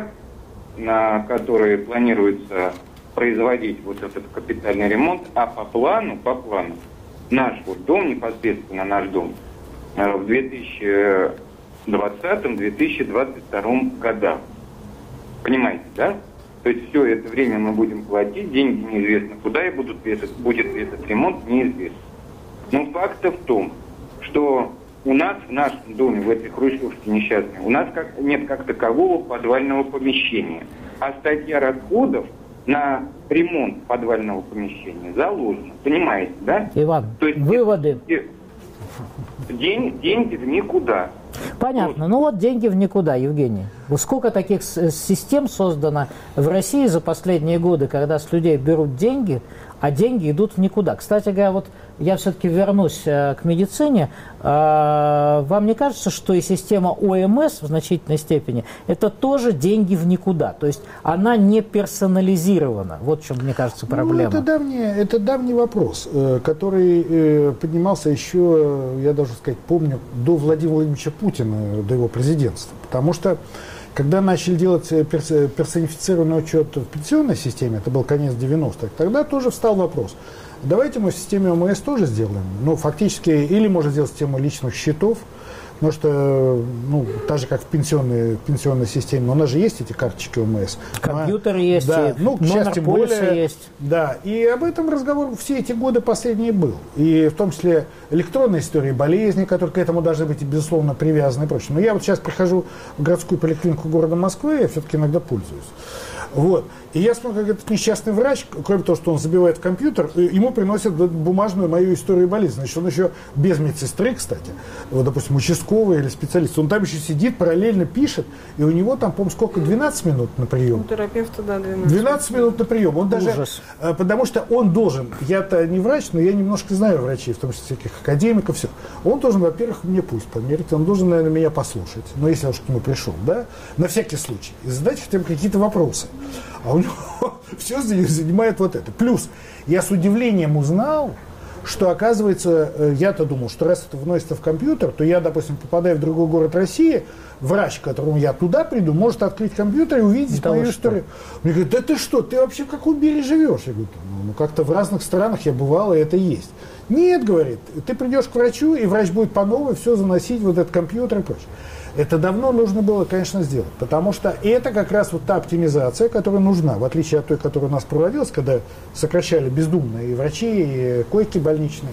на которые планируется производить вот этот капитальный ремонт, а по плану, по плану, наш вот дом, непосредственно наш дом, в две тысячи двадцатом — две тысячи двадцать втором годах. Понимаете, да? То есть все это время мы будем платить, деньги неизвестно куда, и будут этот, будет этот ремонт неизвестно. Но факт в том, что у нас в нашем доме, в этой хрущевке несчастной, у нас как, нет как такового подвального помещения. А статья расходов на ремонт подвального помещения заложена. Понимаете, да? Иван, То есть выводы. День, деньги в никуда. Понятно. Ну вот деньги в никуда, Евгений. Сколько таких систем создано в России за последние годы, когда с людей берут деньги, а деньги идут в никуда. Кстати говоря, вот я все-таки вернусь к медицине. Вам не кажется, что и система О Эм Эс в значительной степени это тоже деньги в никуда? То есть она не персонализирована. Вот в чем, мне кажется, проблема. Ну, это, давний, это давний вопрос, который поднимался еще, я даже сказать, помню, до Владимира Владимировича Путина, до его президентства. Потому что когда начали делать персонифицированный учет в пенсионной системе, это был конец девяностых, тогда тоже встал вопрос. Давайте мы в системе О Эм Эс тоже сделаем. Ну, фактически, или можно сделать систему личных счетов, потому что, ну, так же, как в пенсионной, в пенсионной системе, у нас же есть эти карточки О Эм Эс. Компьютер есть, да, ну, номер тем полиса более, есть. Да, и об этом разговор все эти годы последние был. И в том числе электронная история болезни, которые к этому должны быть, безусловно, привязаны и прочее. Но я вот сейчас прихожу в городскую поликлинику города Москвы, я все-таки иногда пользуюсь. Вот. И я смотрю, как этот несчастный врач, кроме того, что он забивает в компьютер, ему приносят бумажную мою историю болезни. Значит, он еще без медсестры, кстати, вот, допустим, участковый или специалист, он там еще сидит, параллельно пишет, и у него там, по-моему, сколько, двенадцать минут на прием? У терапевта, да, двенадцать. двенадцать минут на прием. Он даже, Ужас. потому что он должен, я-то не врач, но я немножко знаю врачей, в том числе всяких академиков, все. Он должен, во-первых, мне пульс померить, он должен, наверное, меня послушать, ну, если я уж к нему пришел, да, на всякий случай, и задать хотя бы какие-то вопросы. А у него все занимает вот это. Плюс я с удивлением узнал, что, оказывается, я-то думал, что раз это вносится в компьютер, то я, допустим, попадаю в другой город России, врач, к которому я туда приду, может открыть компьютер и увидеть да мою историю. Мне говорят, да ты что, ты вообще в каком мире живешь? Я говорю, ну, ну как-то в разных странах я бывал, и это есть. Нет, говорит, ты придешь к врачу, и врач будет по новой все заносить, вот этот компьютер и прочее. Это давно нужно было, конечно, сделать, потому что это как раз вот та оптимизация, которая нужна, в отличие от той, которая у нас проводилась, когда сокращали бездумно и врачи, и койки больничные.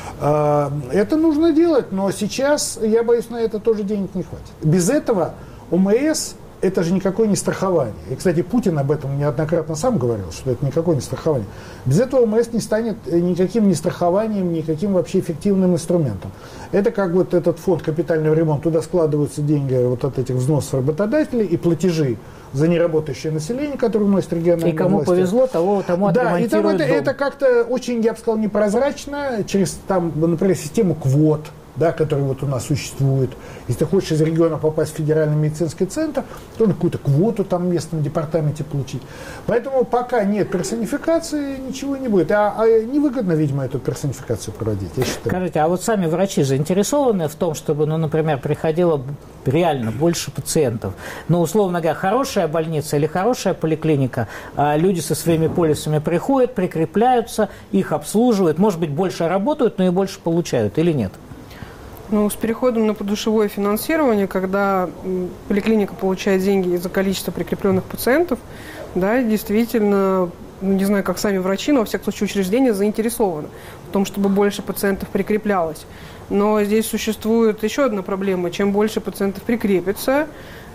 Это нужно делать, но сейчас, я боюсь, на это тоже денег не хватит. Без этого ОМС – это же никакое не страхование. И, кстати, Путин об этом неоднократно сам говорил, что это никакое не страхование. Без этого ОМС не станет никаким не страхованием, никаким вообще эффективным инструментом. Это как вот этот фонд капитального ремонта, туда складываются деньги вот от этих взносов работодателей и платежи за неработающее население, которое вносит региональные власти. И кому власти. повезло, того, тому да, и там это, дом. это как-то очень, я бы сказал, непрозрачно, через, там, например, систему квот, да, который вот у нас существует. Если ты хочешь из региона попасть в федеральный медицинский центр, то нужно какую-то квоту там в местном департаменте получить. Поэтому пока нет персонификации, ничего не будет. А, а невыгодно, видимо, эту персонификацию проводить, я считаю. Скажите, а вот сами врачи заинтересованы в том, чтобы, ну, например, приходило реально больше пациентов? Ну, условно говоря, хорошая больница или хорошая поликлиника, а люди со своими полисами приходят, прикрепляются, их обслуживают, может быть, больше работают, но и больше получают, или нет? Ну, с переходом на подушевое финансирование, когда поликлиника получает деньги за количество прикрепленных пациентов, да, действительно, ну, не знаю, как сами врачи, но, во всяком случае, учреждения заинтересованы в том, чтобы больше пациентов прикреплялось. Но здесь существует еще одна проблема. Чем больше пациентов прикрепится,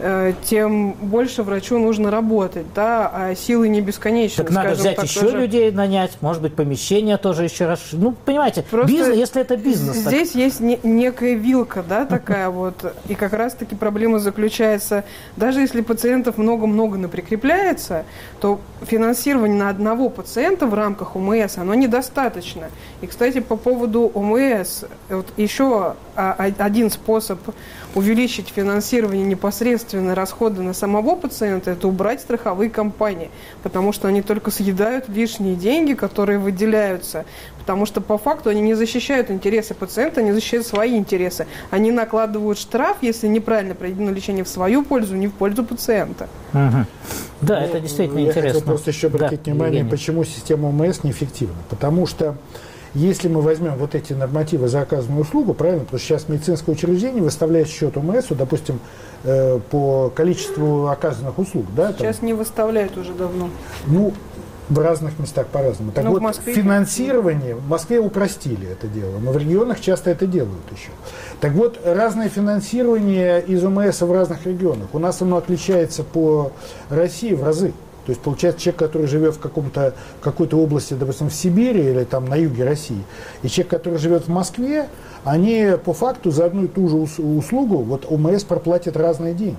тем больше врачу нужно работать, да, а силы не бесконечны. Так надо взять так, еще тоже... людей нанять, может быть, помещение тоже еще раз. Ну, понимаете, бизнес, если это бизнес. Здесь так... есть не, некая вилка, да, такая вот, и как раз-таки проблема заключается, даже если пациентов много-много наприкрепляется, то финансирование на одного пациента в рамках ОМС, оно недостаточно. И, кстати, по поводу ОМС, вот еще один способ увеличить финансирование непосредственно расходы на самого пациента – это убрать страховые компании, потому что они только съедают лишние деньги, которые выделяются, потому что по факту они не защищают интересы пациента, они защищают свои интересы. Они накладывают штраф, если неправильно проведено лечение, в свою пользу, не в пользу пациента. Угу. Да, ну, это действительно я интересно. Я хотел просто еще обратить да, внимание, Евгений. Почему система ОМС неэффективна. Потому что если мы возьмем вот эти нормативы за оказанную услугу, правильно, потому что сейчас медицинское учреждение выставляет счет ОМС, допустим, э, по количеству оказанных услуг. Да, сейчас там, не выставляют уже давно. Ну, в разных местах по-разному. Так но вот, финансирование, в Москве упростили это дело, но в регионах часто это делают еще. Так вот, разное финансирование из ОМС в разных регионах. У нас оно отличается по России в разы. То есть, получается, человек, который живет в каком-то, какой-то области, допустим, в Сибири или там на юге России, и человек, который живет в Москве, они по факту за одну и ту же услугу, вот ОМС проплатит разные деньги.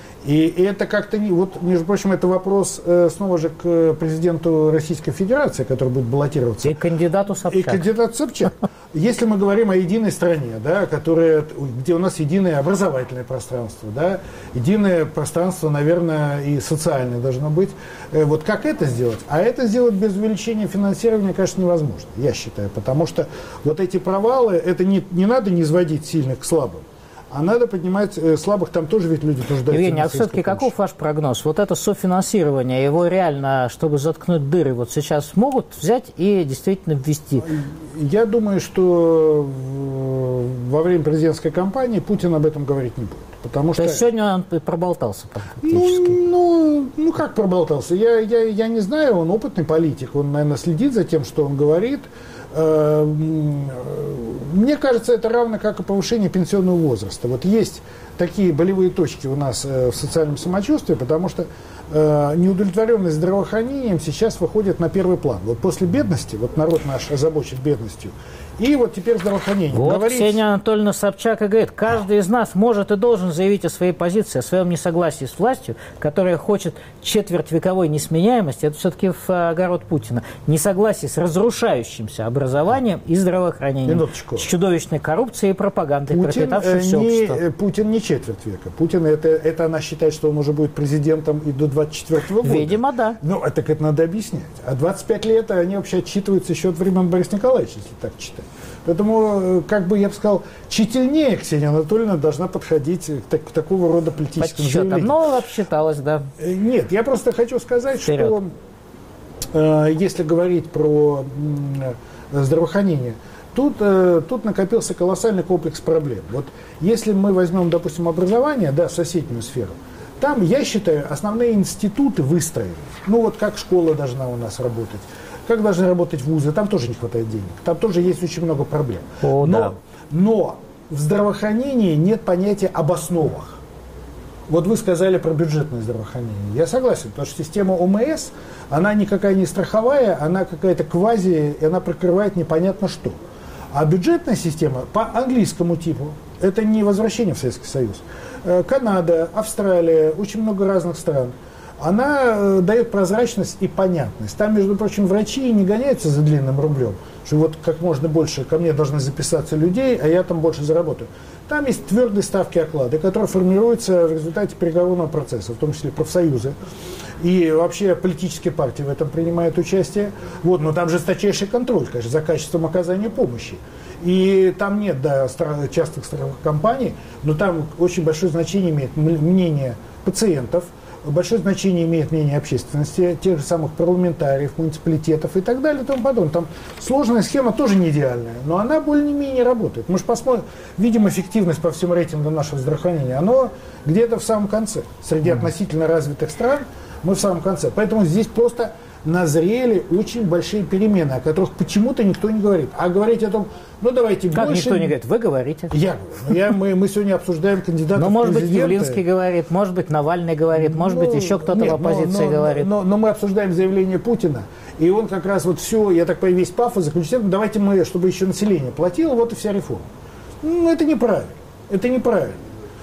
И это как-то не... Вот, между прочим, это вопрос э, снова же к президенту Российской Федерации, который будет баллотироваться. И кандидату Собчак. И кандидату Собчак. Если мы говорим о единой стране, да, которая, где у нас единое образовательное пространство, да, единое пространство, наверное, и социальное должно быть, э, вот как это сделать? А это сделать без увеличения финансирования, конечно, невозможно, я считаю. Потому что вот эти провалы, это не, не надо низводить сильных к слабым. А надо поднимать э, слабых, там тоже ведь люди нуждаются. Евгений, а все-таки каков ваш прогноз? Вот это софинансирование, его реально, чтобы заткнуть дыры, вот сейчас могут взять и действительно ввести? Я думаю, что во время президентской кампании Путин об этом говорить не будет. Потому То что... есть сегодня он проболтался практически? Ну, ну, ну как проболтался? Я, я, я не знаю, он опытный политик, он, наверное, следит за тем, что он говорит. Мне кажется, это равно как и повышение пенсионного возраста. Вот есть такие болевые точки у нас в социальном самочувствии, потому что неудовлетворенность здравоохранением сейчас выходит на первый план. Вот после бедности, вот народ наш озабочен бедностью, и вот теперь здравоохранение. Вот Говорить... Ксения Анатольевна Собчак и говорит, каждый из нас может и должен заявить о своей позиции, о своем несогласии с властью, которая хочет четвертьвековой несменяемости, это все-таки в огород Путина, несогласие с разрушающимся образованием и здравоохранением, Минуточку. с чудовищной коррупцией и пропагандой, Путин, пропитавшей все не, общество. Путин не четверть века. Путин, это, это она считает, что он уже будет президентом и до двадцать четвёртого года. Видимо, да. Ну, так это надо объяснять. А двадцать пять лет они вообще отчитываются еще от времен Бориса Николаевича, если так читать. Поэтому, как бы я бы сказал, тщательнее Ксения Анатольевна должна подходить к, так, к такого рода политическим заявлениям. Ну, обсчиталась, да. Нет, я просто хочу сказать, Вперед. что э, если говорить про э, здравоохранение, Тут, э, тут накопился колоссальный комплекс проблем. Вот если мы возьмем, допустим, образование, да, соседнюю сферу, там, я считаю, основные институты выстроены. Ну вот как школа должна у нас работать, как должны работать вузы, там тоже не хватает денег, там тоже есть очень много проблем. О, но, да. но в здравоохранении нет понятия об основах. Вот вы сказали про бюджетное здравоохранение. Я согласен, потому что система ОМС, она никакая не страховая, она какая-то квази, и она прикрывает непонятно что. А бюджетная система по английскому типу, это не возвращение в Советский Союз. Канада, Австралия, очень много разных стран. Она дает прозрачность и понятность. Там, между прочим, врачи не гоняются за длинным рублем, что вот как можно больше ко мне должны записаться людей, а я там больше заработаю. Там есть твердые ставки оклада, которые формируются в результате переговорного процесса, в том числе профсоюзы. И вообще политические партии в этом принимают участие. Вот, но там жесточайший контроль, конечно, за качеством оказания помощи. И там нет, да, частых страховых компаний, но там очень большое значение имеет мнение пациентов, большое значение имеет мнение общественности, тех же самых парламентариев, муниципалитетов и так далее и тому подобное. Там сложная схема тоже не идеальная, но она более-менее работает. Мы же посмотрим, видим эффективность по всем рейтингам нашего здравоохранения. Оно где-то в самом конце. Среди относительно развитых стран мы в самом конце. Поэтому здесь просто назрели очень большие перемены, о которых почему-то никто не говорит. А говорить о том, ну давайте как больше... Как никто не говорит? Вы говорите. Я говорю. Я, мы, мы сегодня обсуждаем кандидатов Ну, может в быть, президенты. Явлинский говорит, может быть, Навальный говорит, может ну, быть, еще кто-то нет, в оппозиции но, но, говорит. Но, но, но мы обсуждаем заявление Путина, и он как раз вот все, я так понимаю, весь пафос заключается в том, давайте мы, чтобы еще население платило, вот и вся реформа. Ну, это неправильно. Это неправильно.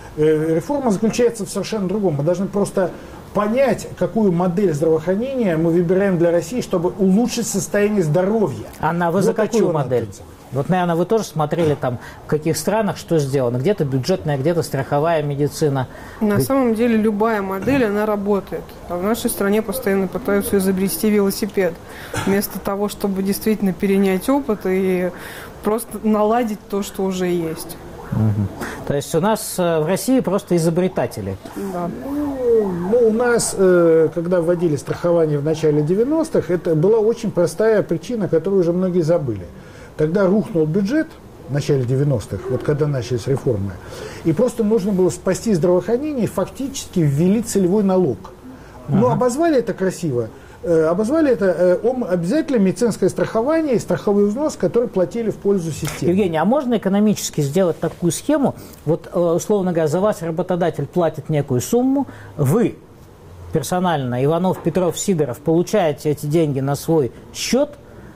Э, реформа заключается в совершенно другом. Мы должны просто понять, какую модель здравоохранения мы выбираем для России, чтобы улучшить состояние здоровья. Анна, вы вот за какую модель? Относится. Вот, наверное, вы тоже смотрели там, в каких странах что сделано. Где-то бюджетная, где-то страховая медицина. На Вы... самом деле любая модель, она работает. А в нашей стране постоянно пытаются изобрести велосипед. Вместо того, чтобы действительно перенять опыт и просто наладить то, что уже есть. Угу. То есть у нас в России просто изобретатели. Да. Ну, у нас, э, когда вводили страхование в начале девяностых, это была очень простая причина, которую уже многие забыли. Тогда рухнул бюджет в начале девяностых, вот когда начались реформы, и просто нужно было спасти здравоохранение, и фактически ввели целевой налог. Но ага. обозвали это красиво. Э, обозвали это э, обязательно медицинское страхование и страховой взнос, который платили в пользу системы. Евгений, а можно экономически сделать такую схему? Вот, условно говоря, за вас работодатель платит некую сумму, вы персонально, Иванов, Петров, Сидоров, получаете эти деньги на свой счет,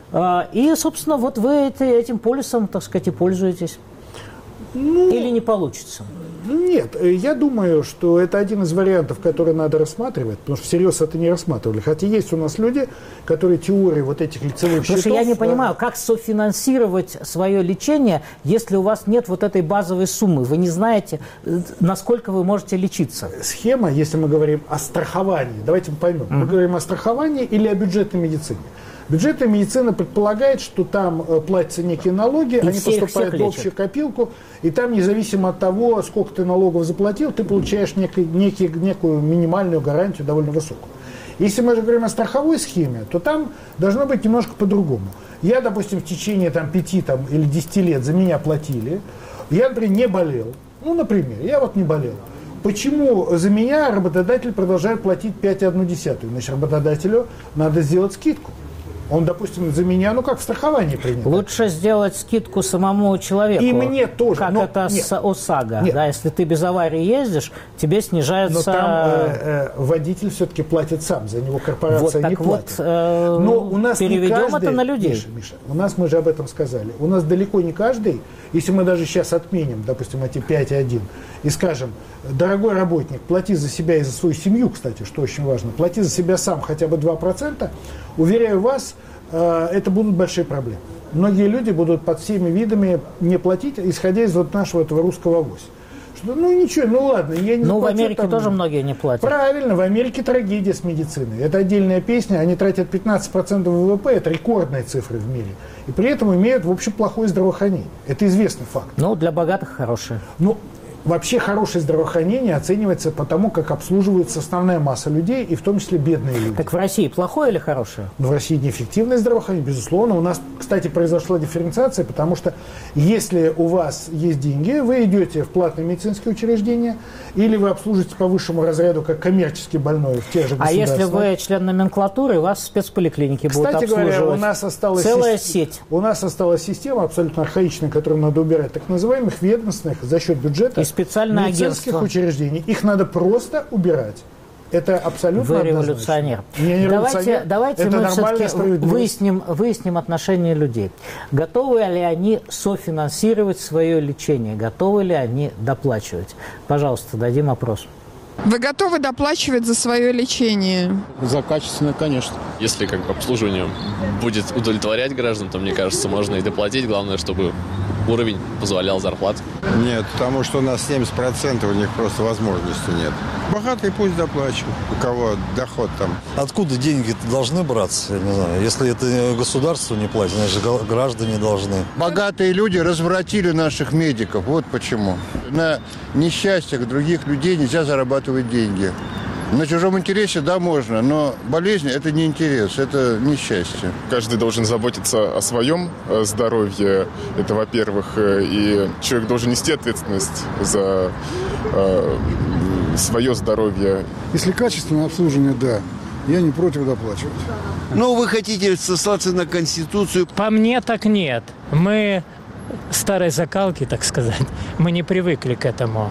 и, собственно, вот вы этим полисом, так сказать, и пользуетесь. Ну, или не получится? Нет, я думаю, что это один из вариантов, который надо рассматривать, потому что всерьез это не рассматривали. Хотя есть у нас люди, которые теории вот этих лицевых счетов... Потому что я не понимаю, как софинансировать свое лечение, если у вас нет вот этой базовой суммы. Вы не знаете, насколько вы можете лечиться. Схема, если мы говорим о страховании, давайте мы поймем, mm-hmm. мы говорим о страховании или о бюджетной медицине. Бюджетная медицина предполагает, что там платятся некие налоги, и они поступают в общую копилку, и там, независимо от того, сколько ты налогов заплатил, ты получаешь некий, некий, некую минимальную гарантию, довольно высокую. Если мы же говорим о страховой схеме, то там должно быть немножко по-другому. Я, допустим, в течение там, пяти там, или десяти лет за меня платили, я, например, не болел. Ну, например, я вот не болел. Почему за меня работодатель продолжает платить пять целых одну десятую? Значит, работодателю надо сделать скидку. Он, допустим, за меня, ну как в страховании принято. Лучше сделать скидку самому человеку. И мне тоже. Как но, это нет, с ОСАГО. Нет. Да, если ты без аварии ездишь, тебе снижается... Но там э, э, водитель все-таки платит сам, за него корпорация вот, не так платит. Вот, э, но у нас переведем не каждый, это на людей. Миша, Миша, у нас, мы же об этом сказали, у нас далеко не каждый, если мы даже сейчас отменим, допустим, эти пять целых одна и скажем, дорогой работник, плати за себя и за свою семью, кстати, что очень важно, плати за себя сам хотя бы два процента, уверяю вас, это будут большие проблемы. Многие люди будут под всеми видами не платить, исходя из вот нашего этого русского авось. Что, ну ничего, ну ладно, я не Ну в платил, Америке там... тоже многие не платят. Правильно, в Америке трагедия с медициной. Это отдельная песня, они тратят пятнадцать процентов ВВП, это рекордные цифры в мире. И при этом имеют, в общем, плохое здравоохранение. Это известный факт. Ну, для богатых хорошее. Ну, Вообще хорошее здравоохранение оценивается по тому, как обслуживается основная масса людей, и в том числе бедные люди. Так в России плохое или хорошее? В России неэффективное здравоохранение, безусловно. У нас, кстати, произошла дифференциация, потому что если у вас есть деньги, вы идете в платные медицинские учреждения, или вы обслуживаете по высшему разряду как коммерчески больной в тех же А государствах. если вы член номенклатуры, вас в спецполиклинике будут Кстати обслуживать? говоря, у нас осталась целая си- сеть. У нас осталась система абсолютно архаичная, которую надо убирать, так называемых ведомственных за счет бюджета И специальное медицинских агентство. учреждений. Их надо просто убирать. Это абсолютно Вы однозначно. революционер. Я не Давайте, революционер. давайте Это мы нормальная все-таки справедливость. выясним, выясним отношение людей. Готовы ли они софинансировать свое лечение? Готовы ли они доплачивать? Пожалуйста, дадим опрос. Вы готовы доплачивать за свое лечение? За качественное, конечно. Если как бы обслуживание будет удовлетворять граждан, то, мне кажется, можно и доплатить. Главное, чтобы уровень позволял зарплат. Нет, потому что у нас семьдесят процентов у них просто возможности нет. Богатые пусть доплачивают, у кого доход там. Откуда деньги-то должны браться? Я не знаю. Если это государство не платит, значит граждане должны. Богатые люди развратили наших медиков, вот почему. На несчастьях других людей нельзя зарабатывать деньги. На чужом интересе, да, можно, но болезнь – это не интерес, это несчастье. Каждый должен заботиться о своем здоровье, это во-первых, и человек должен нести ответственность за э, свое здоровье. Если качественное обслуживание, да, я не против доплачивать. Ну, вы хотите сослаться на Конституцию? По мне так нет. Мы старой закалки, так сказать, мы не привыкли к этому.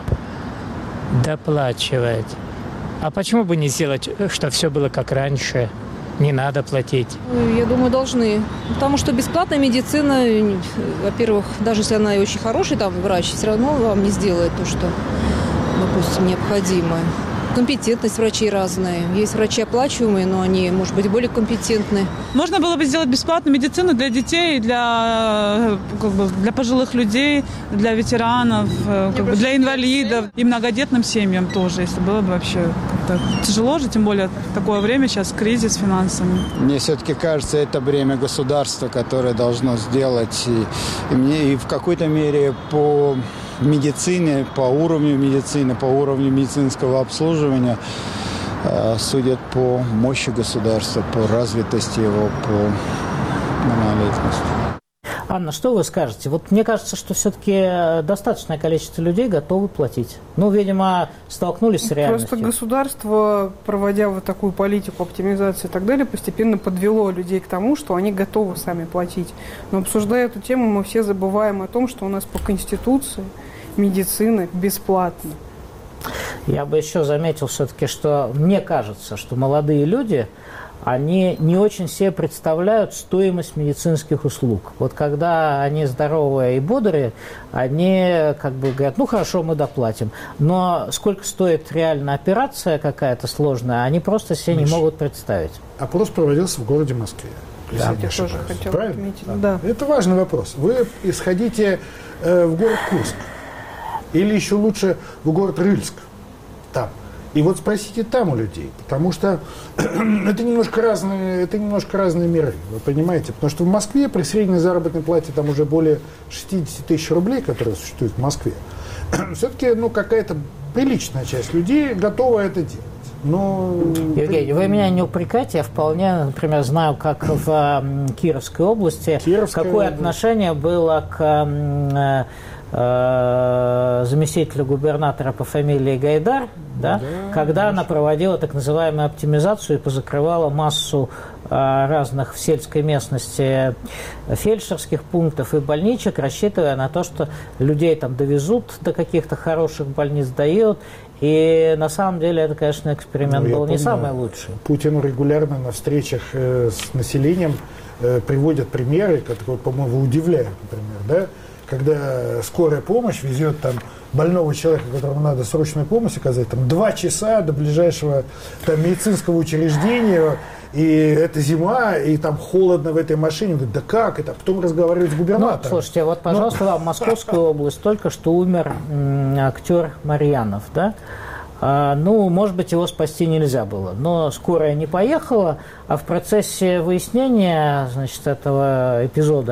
Доплачивать. А почему бы не сделать, что все было как раньше? Не надо платить. Я думаю, должны. Потому что бесплатная медицина, во-первых, даже если она и очень хороший там врач, все равно вам не сделает то, что, допустим, необходимо. Компетентность врачей разная. Есть врачи оплачиваемые, но они, может быть, более компетентны. Можно было бы сделать бесплатную медицину для детей, для, как бы, для пожилых людей, для ветеранов, как бы, для инвалидов и многодетным семьям тоже, если было бы вообще как-то тяжело же, тем более в такое время сейчас кризис финансовый. Мне все-таки кажется, это бремя государства, которое должно сделать. И, и мне и в какой-то мере по медицине, по уровню медицины, по уровню медицинского обслуживания э, судят по мощи государства, по развитости его, по монолитности. Анна, что вы скажете? Вот мне кажется, что все-таки достаточное количество людей готовы платить. Ну, видимо, столкнулись с реальностью. Просто государство, проводя вот такую политику оптимизации и так далее, постепенно подвело людей к тому, что они готовы сами платить. Но обсуждая эту тему, мы все забываем о том, что у нас по Конституции медицина бесплатна. Я бы еще заметил все-таки, что мне кажется, что молодые люди, они не очень себе представляют стоимость медицинских услуг. Вот когда они здоровые и бодрые, они как бы говорят, ну хорошо, мы доплатим. Но сколько стоит реально операция какая-то сложная, они просто себе не могут представить. Опрос проводился в городе Москве. Да, я тоже хотела отметить. Да. Да. Это важный вопрос. Вы исходите э, в город Курск. Или еще лучше в город Рыльск. Там. И вот спросите там у людей, потому что это немножко разные, это немножко разные миры, вы понимаете? Потому что в Москве при средней заработной плате там уже более шестьдесят тысяч рублей, которые существуют в Москве, все-таки ну, какая-то приличная часть людей готова это делать. Но... Евгений, вы меня не упрекайте, я вполне, например, знаю, как в Кировской области, Кировская какое область. Отношение было к заместителя губернатора по фамилии Гайдар, да, да, когда она проводила так называемую оптимизацию и позакрывала массу а, разных в сельской местности фельдшерских пунктов и больничек, рассчитывая на то, что людей там довезут до каких-то хороших больниц, дают. И на самом деле это, конечно, эксперимент ну, был не помню, самый лучший. Путин регулярно на встречах э, с населением э, приводят примеры, которые, по-моему, удивляют, например, да? Когда скорая помощь везет там больного человека, которому надо срочную помощь оказать, там два часа до ближайшего там, медицинского учреждения, и это зима, и там холодно в этой машине. Он говорит, да как это? А потом разговаривать с губернатором. Ну, слушайте, вот, пожалуйста, Но... в Московскую область только что умер м, актер Марьянов, да? А, ну, может быть, его спасти нельзя было, но скорая не поехала, а в процессе выяснения, значит, этого эпизода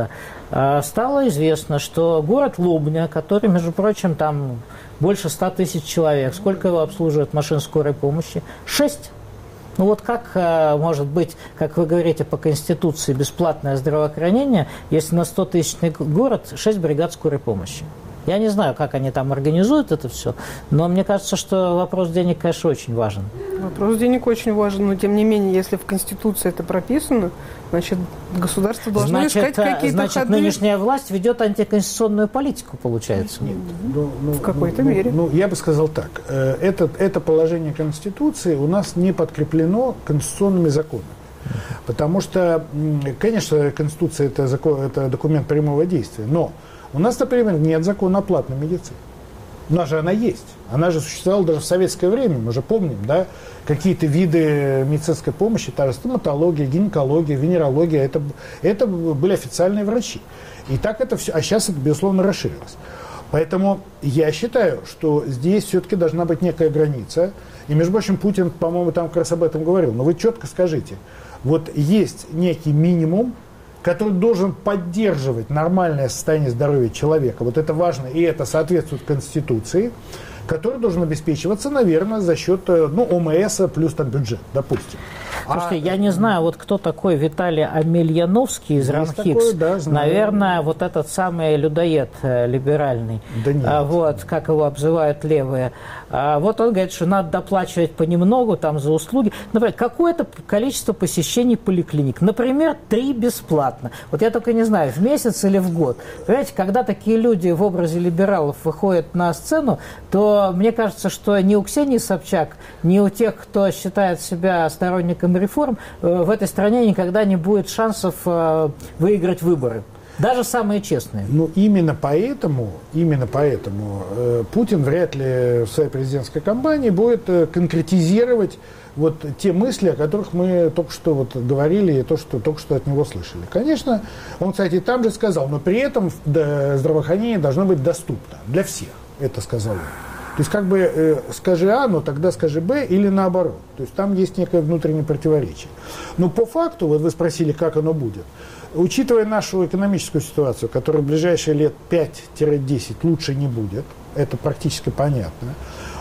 стало известно, что город Лобня, который, между прочим, там больше ста тысяч человек, сколько его обслуживает машин скорой помощи? Шесть. Ну вот как э, может быть, как вы говорите, по Конституции бесплатное здравоохранение, если на стотысячный город шесть бригад скорой помощи? Я не знаю, как они там организуют это все, но мне кажется, что вопрос денег, конечно, очень важен. Вопрос денег очень важен, но тем не менее, если в Конституции это прописано, значит, государство должно значит, искать какие-то значит, ходы. Нынешняя власть ведет антиконституционную политику, получается? Нет. Ну, ну, в какой-то ну, мере. Ну, я бы сказал так. Это, это положение Конституции у нас не подкреплено конституционными законами. Потому что, конечно, Конституция это, закон, это документ прямого действия, но у нас, например, нет закона о платной медицине. У нас же она есть. Она же существовала даже в советское время. Мы же помним, да, какие-то виды медицинской помощи, та же стоматология, гинекология, венерология. Это, это были официальные врачи. И так это все. А сейчас это, безусловно, расширилось. Поэтому я считаю, что здесь все-таки должна быть некая граница. И, между прочим, Путин, по-моему, там как раз об этом говорил. Но вы четко скажите, вот есть некий минимум, который должен поддерживать нормальное состояние здоровья человека. Вот это важно, и это соответствует Конституции, который должен обеспечиваться, наверное, за счет, ну, ОМС плюс там бюджет, допустим. Слушайте, а, я не знаю, вот кто такой Виталий Амельяновский из РАНХИКС. Да, наверное, вот этот самый людоед либеральный. Да нет. А, вот, как его обзывают левые. А, вот он говорит, что надо доплачивать понемногу там за услуги. Например, какое-то количество посещений поликлиник. Например, три бесплатно. Вот я только не знаю, в месяц или в год. Понимаете, когда такие люди в образе либералов выходят на сцену, то мне кажется, что ни у Ксении Собчак, ни у тех, кто считает себя сторонником реформ, в этой стране никогда не будет шансов выиграть выборы. Даже самые честные. Ну, именно поэтому, именно поэтому э, Путин вряд ли в своей президентской кампании будет э, конкретизировать вот те мысли, о которых мы только что вот говорили, и то, что только что от него слышали. Конечно, он, кстати, там же сказал, но при этом да, здравоохранение должно быть доступно для всех. Это сказал он. То есть, как бы, э, скажи А, но тогда скажи Б, или наоборот. То есть, там есть некое внутреннее противоречие. Но по факту, вот вы спросили, как оно будет. Учитывая нашу экономическую ситуацию, которая в ближайшие лет пять-десять лучше не будет, это практически понятно.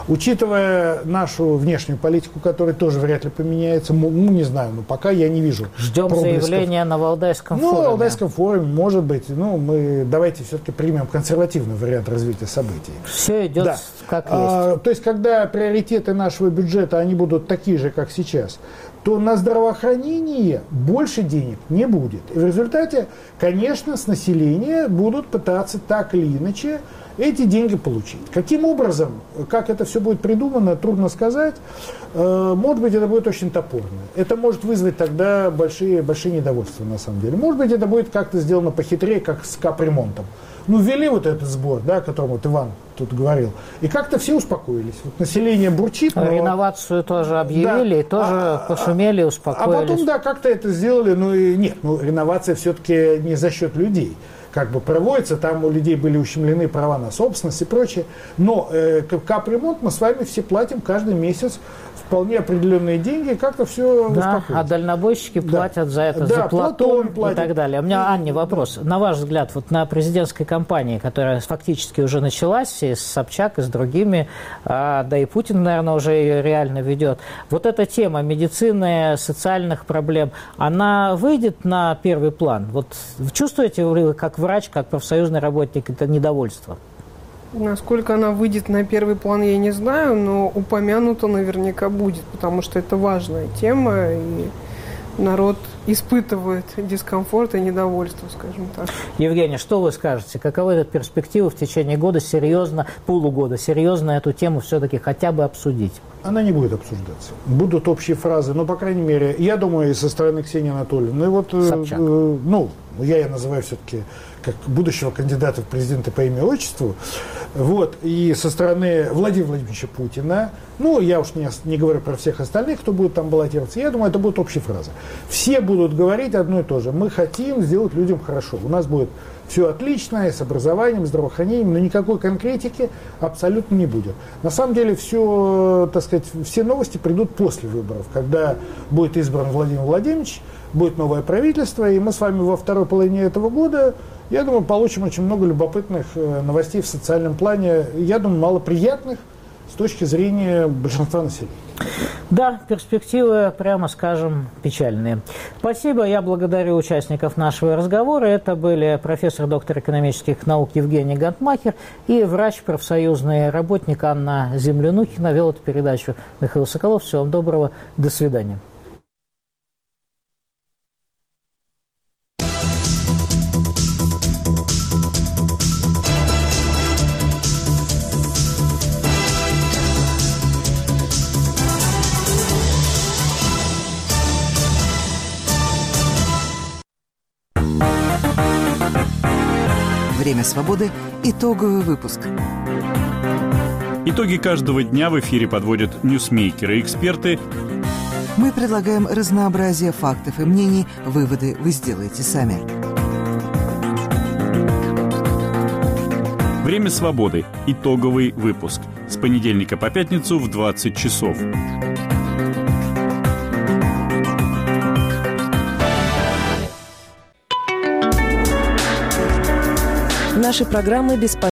Учитывая нашу внешнюю политику, которая тоже вряд ли поменяется, ну, не знаю, но пока я не вижу. Ждем проблесков. Заявления на Валдайском ну, форуме. Ну, на Валдайском форуме, может быть. Ну, мы давайте все-таки примем консервативный вариант развития событий. Все идет да. как есть. А, то есть, когда приоритеты нашего бюджета, они будут такие же, как сейчас, то на здравоохранение больше денег не будет. И в результате, конечно, с населения будут пытаться так или иначе эти деньги получить. Каким образом, как это все будет придумано, трудно сказать. Может быть, это будет очень топорно. Это может вызвать тогда большие, большие недовольства, на самом деле. Может быть, это будет как-то сделано похитрее, как с капремонтом. Ну, ввели вот этот сбор, да, о котором вот Иван тут говорил, и как-то все успокоились. Вот население бурчит. Но... Реновацию тоже объявили, да. и тоже а, пошумели, успокоились. А потом, да, как-то это сделали, ну и нет, ну, реновация все-таки не за счет людей. Как бы проводится, там у людей были ущемлены права на собственность и прочее. Но э, капремонт мы с вами все платим каждый месяц вполне определенные деньги, и как-то все да, а дальнобойщики да. платят за это, да, за Платон и так далее. У меня, Анне, вопрос. На ваш взгляд, вот на президентской кампании, которая фактически уже началась, и с Собчак, и с другими, а, да и Путин, наверное, уже ее реально ведет, вот эта тема медицины, социальных проблем, она выйдет на первый план? Вот чувствуете вы, как врач, как профсоюзный работник, это недовольство? Насколько она выйдет на первый план, я не знаю, но упомянута наверняка будет, потому что это важная тема, и народ испытывает дискомфорт и недовольство, скажем так. Евгений, что вы скажете? Каковы это перспективы в течение года серьезно, полугода, серьезно эту тему все-таки хотя бы обсудить? Она не будет обсуждаться. Будут общие фразы, но, по крайней мере, я думаю, и со стороны Ксении Анатольевны. Ну, вот, Собчак. Э, ну, я ее называю все-таки как будущего кандидата в президенты по имени и отчеству. Вот, и со стороны Владимира Владимировича Путина, ну, я уж не, не говорю про всех остальных, кто будет там баллотироваться, я думаю, это будут общие фразы. Все будут говорить одно и то же. Мы хотим сделать людям хорошо. У нас будет все отлично, и с образованием, и здравоохранением, но никакой конкретики абсолютно не будет. На самом деле, все, так сказать, все новости придут после выборов, когда будет избран Владимир Владимирович, будет новое правительство, и мы с вами во второй половине этого года, я думаю, получим очень много любопытных новостей в социальном плане, я думаю, малоприятных с точки зрения большинства населения. Да, перспективы, прямо скажем, печальные. Спасибо, я благодарю участников нашего разговора. Это были профессор, доктор экономических наук Евгений Гантмахер и врач, профсоюзный работник Анна Землянухина. Вел эту передачу Михаил Соколов. Всего вам доброго, до свидания. Время свободы. Итоговый выпуск. Итоги каждого дня в эфире подводят ньюсмейкеры и эксперты. Мы предлагаем разнообразие фактов и мнений. Выводы вы сделаете сами. Время свободы. Итоговый выпуск. С понедельника по пятницу в двадцать часов. Наши программы бесплатно.